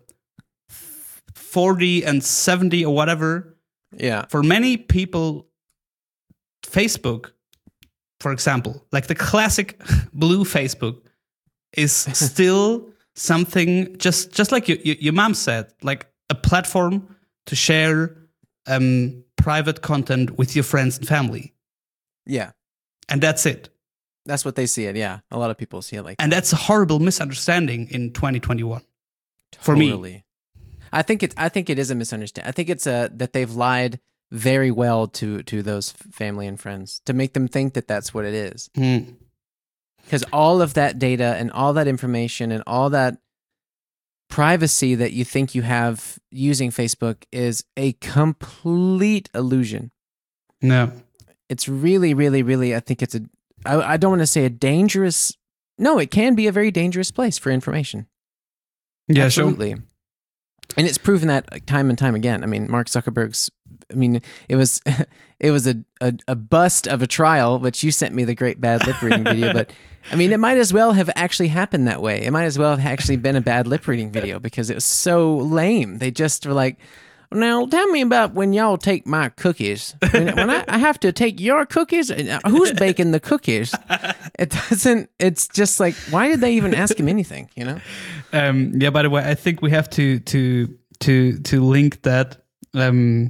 forty and seventy or whatever. Yeah. For many people, Facebook, for example, like the classic blue Facebook, is still something, just just like you, you, your mom said, like a platform to share um, private content with your friends and family. Yeah. And that's it. That's what they see it. Yeah. A lot of people see it like And that's a horrible misunderstanding in twenty twenty-one. For totally. me. I think it I think it is a misunderstanding. I think it's a that they've lied very well to to those family and friends to make them think that that's what it is. Mm. Because all of that data and all that information and all that privacy that you think you have using Facebook is a complete illusion. No. It's really, really, really, I think it's a, I, I don't want to say a dangerous, no, it can be a very dangerous place for information. Yeah, Absolutely. And it's proven that time and time again. I mean, Mark Zuckerberg's, I mean, it was it was a, a, a bust of a trial, which you sent me the great bad lip reading video, but I mean, it might as well have actually happened that way. It might as well have actually been a bad lip reading video because it was so lame. They just were like, now tell me about when y'all take my cookies. When, when I, I have to take your cookies, who's baking the cookies? It doesn't, it's just like, why did they even ask him anything, you know? Um, yeah, by the way, I think we have to to to to link that. Um,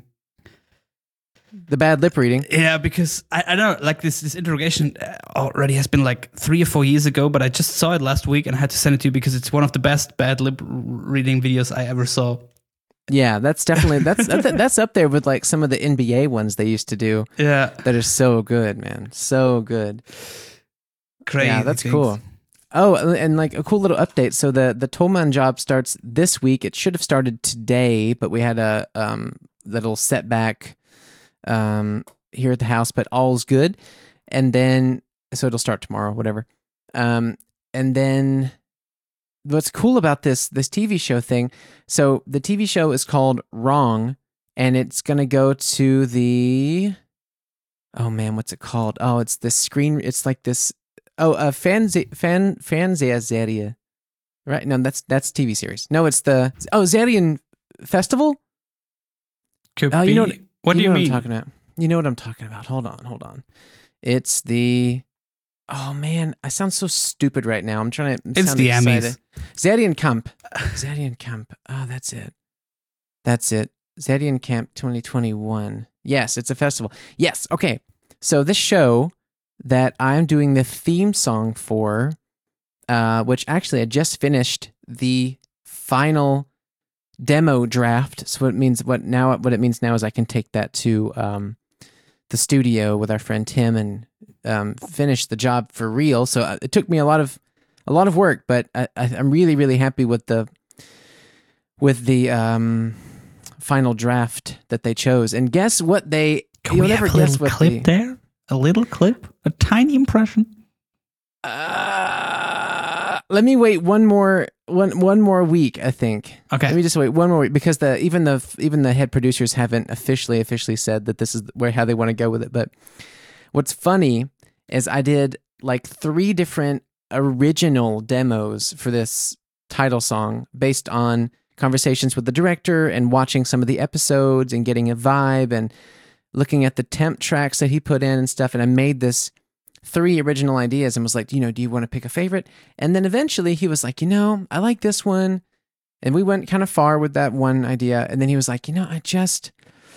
the bad lip reading. Yeah, because I, I don't know, like this this interrogation already has been like three or four years ago, but I just saw it last week and I had to send it to you because it's one of the best bad lip reading videos I ever saw. Yeah, that's definitely that's that's up there with like some of the N B A ones they used to do. Yeah, that are so good, man, so good. Crazy. Yeah, that's things. cool. Oh, and like a cool little update. So the the Tollman job starts this week. It should have started today, but we had a um, little setback um, here at the house. But all's good. And then so it'll start tomorrow, whatever. Um, and then what's cool about this this T V show thing? So the T V show is called Wrong, and it's gonna go to the oh man, what's it called? Oh, it's this screen. It's like this. Oh, uh, fan fan Fanzia, right? No, that's that's T V series. No, it's the oh Zarian Festival. Could oh, you be. know what, what you do you know mean? What I'm talking about. You know what I'm talking about. Hold on, hold on. It's the oh man, I sound so stupid right now. I'm trying to. It's sound the excited. Emmys. Zarian Camp. Zarian Camp. Oh, that's it. That's it. Zedian Camp twenty twenty-one. Yes, it's a festival. Yes, okay. So this show that I'm doing the theme song for, uh, which actually I just finished the final demo draft. So it means what now? What it means now is I can take that to um, the studio with our friend Tim and um, finish the job for real. So it took me a lot of a lot of work, but I, I, I'm really really happy with the with the um, final draft that they chose. And guess what they? Can you'll we never have a guess little what clip they, there? A little clip? A tiny impression? Uh, let me wait one more one one more week. I think. Okay. Let me just wait one more week because the even the even the head producers haven't officially officially said that this is where how they want to go with it. But what's funny is I did like three different original demos for this title song based on conversations with the director and watching some of the episodes and getting a vibe and looking at the temp tracks that he put in and stuff. And I made this three original ideas and was like, you know, do you want to pick a favorite? And then eventually he was like, you know, I like this one. And we went kind of far with that one idea. And then he was like, you know, I just,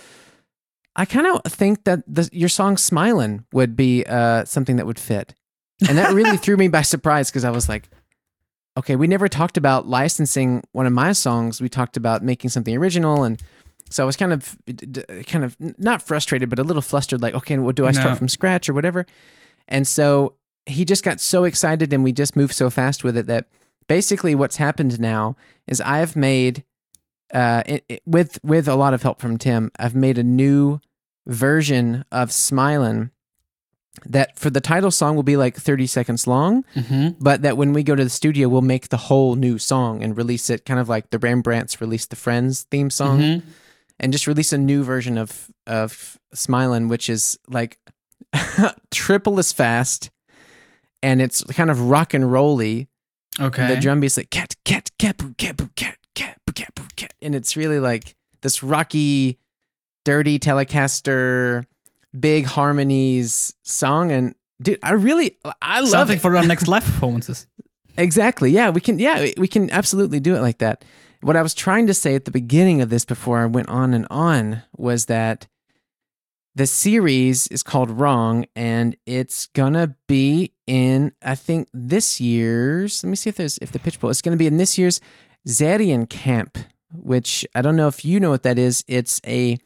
I kind of think that the, your song Smilin' would be uh, something that would fit. And that really threw me by surprise because I was like, okay, we never talked about licensing one of my songs. We talked about making something original. And so I was kind of, kind of not frustrated, but a little flustered, like, okay, well, do I start No. from scratch or whatever? And so he just got so excited and we just moved so fast with it that basically what's happened now is I've made, uh, it, it- with, with a lot of help from Tim, I've made a new version of Smilin' that for the title song will be like thirty seconds long, Mm-hmm. but that when we go to the studio, we'll make the whole new song and release it kind of like the Rembrandts released the Friends theme song. Mm-hmm. And just release a new version of of Smilin', which is like triple as fast, and it's kind of rock and rolly. Okay. And the drum beat's like cat cat cat boo, cat boo, cat cat boo, cat boo, cat, and it's really like this rocky, dirty Telecaster, big harmonies song. And dude, I really I love Something it. for our next live performances. Exactly. Yeah, we can. Yeah, we can absolutely do it like that. What I was trying to say at the beginning of this before I went on and on was that the series is called Wrong, and it's gonna be in I think this year's. Let me see if there's if the pitch poll. It's gonna be in this year's Zedian Camp, which I don't know if you know what that is. It's a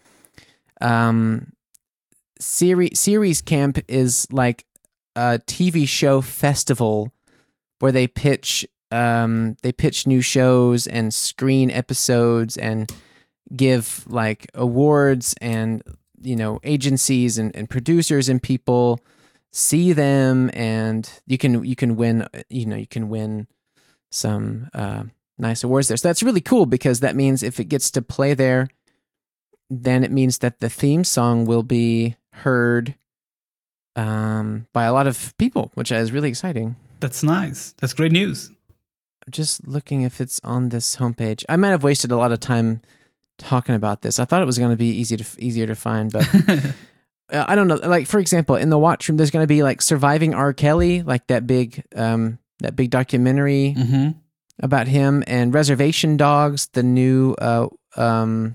um series series camp is like a T V show festival where they pitch um they pitch new shows and screen episodes and give like awards, and you know agencies and, and producers and people see them, and you can you can win you know you can win some uh nice awards there. So that's really cool because that means if it gets to play there, then it means that the theme song will be heard um by a lot of people, which is really exciting. That's nice. That's great news. Just looking if it's on this homepage. I might have wasted a lot of time talking about this. I thought it was going to be easy to easier to find, but uh, I don't know. Like for example, in the watch room, there's going to be like Surviving R. Kelly, like that big um that big documentary Mm-hmm. about him, and Reservation Dogs, the new uh um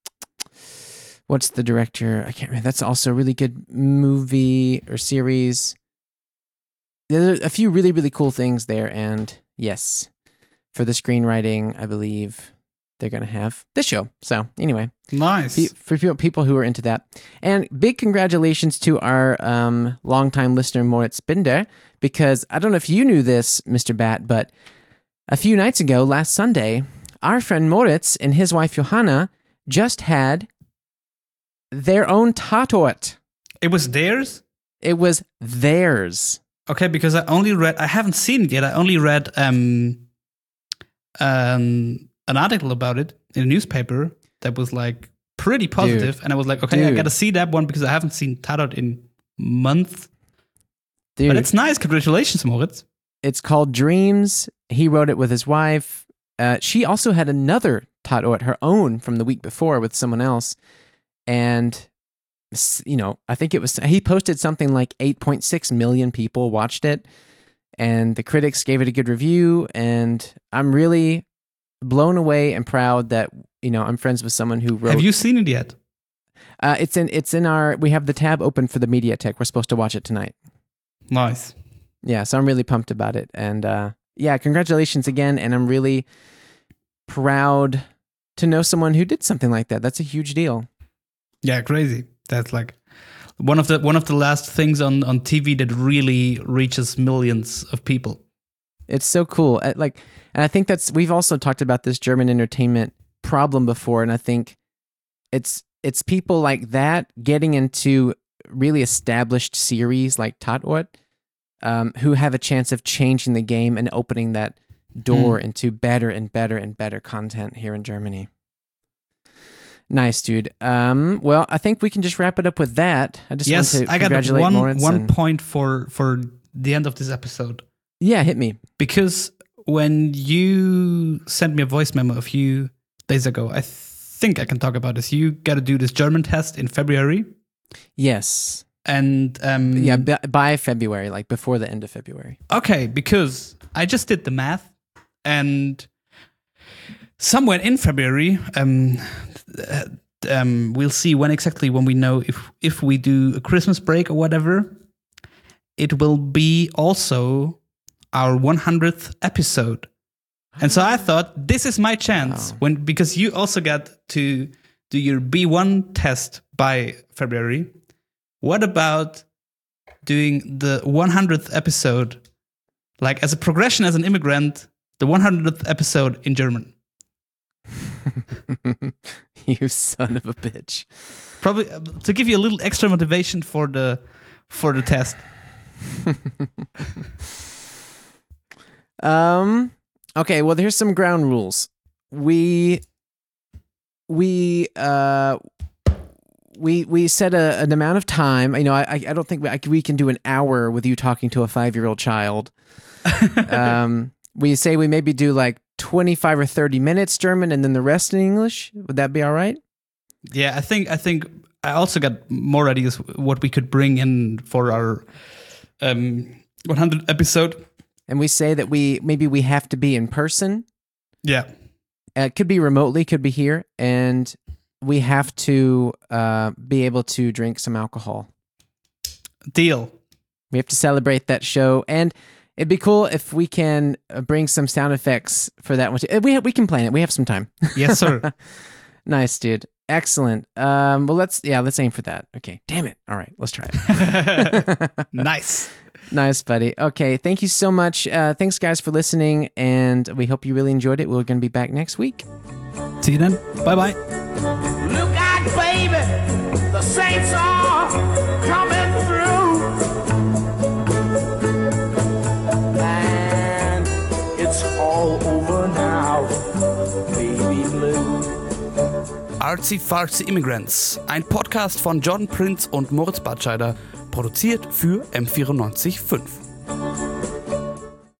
what's the director? I can't remember. That's also a really good movie or series. There's a few really really cool things there, and yes, for the screenwriting, I believe they're going to have this show. So anyway, Nice. pe- for people people who are into that, and big congratulations to our um, longtime listener Moritz Binder, because I don't know if you knew this, Mister Bat, but a few nights ago, last Sunday, our friend Moritz and his wife Johanna just had their own Tatort. It was theirs? It was theirs. Okay, because I only read, I haven't seen it yet. I only read um, um, an article about it in a newspaper that was like pretty positive. And I was like, okay, I Dude. gotta see that one because I haven't seen Tarot in months. Dude, But it's nice. Congratulations, Moritz. it's called Dreams. He wrote it with his wife. Uh, she also had another Tatort, her own, from the week before with someone else. And, s- you know, I think it was, he posted something like eight point six million people watched it. And the critics gave it a good review. And I'm really blown away and proud that you know, I'm friends with someone who wrote. Have you seen it yet? Uh, it's in it's in our. We have the tab open for the Mediatek. We're supposed to watch it tonight. Nice. Yeah, so I'm really pumped about it, and uh, yeah, congratulations again. And I'm really proud to know someone who did something like that. That's a huge deal. Yeah, crazy. That's like one of the one of the last things on, on T V that really reaches millions of people. It's so cool. Uh, Like, and I think that's we've also talked about this German entertainment problem before, and I think it's it's people like that getting into really established series like Tatort, um, who have a chance of changing the game and opening that door mm. into better and better and better content here in Germany. Nice, dude. Um, well, I think we can just wrap it up with that. I just yes, want to I got congratulate one Lawrence one and, point for for the end of this episode. Yeah, hit me. Because when you sent me a voice memo a few days ago, I think I can talk about this. You got to do this German test in February. Yes. And um, yeah, b- by February, like before the end of February. Okay, because I just did the math, and somewhere in February, um, uh, um, we'll see when exactly when we know if if we do a Christmas break or whatever. It will be also our one hundredth episode, and so I thought this is my chance wow. when because you also got to do your B one test by February. What about doing the one hundredth episode, like as a progression as an immigrant, the one hundredth episode in German? You son of a bitch. Probably uh, to give you a little extra motivation for the for the test. um. Okay. Well, here's some ground rules. We we uh. We we set a, an amount of time. You know, I I don't think we, I, we can do an hour with you talking to a five-year-old child. um, we say we maybe do like twenty-five or thirty minutes German and then the rest in English. Would that be all right? Yeah, I think I think I also got more ideas what we could bring in for our um, one hundredth episode. And we say that we maybe we have to be in person. Yeah, uh, it could be remotely, could be here, and we have to uh, be able to drink some alcohol. Deal. We have to celebrate that show, and it'd be cool if we can uh, bring some sound effects for that one too. We have, we can plan it. We have some time. Yes, sir. Nice, dude. Excellent. Um, well, let's yeah, let's aim for that. Okay. Damn it. All right, let's try it. Nice. Nice, buddy. Okay, thank you so much. Uh, thanks, guys, for listening, and we hope you really enjoyed it. We're going to be back next week. See you then. Bye bye. Look out, baby, the saints are coming through, and it's all over now, baby blue. Artsy Fartsy Immigrants, ein Podcast von John Prince und Moritz Batscheider, produziert für M vierundneunzig Komma fünf.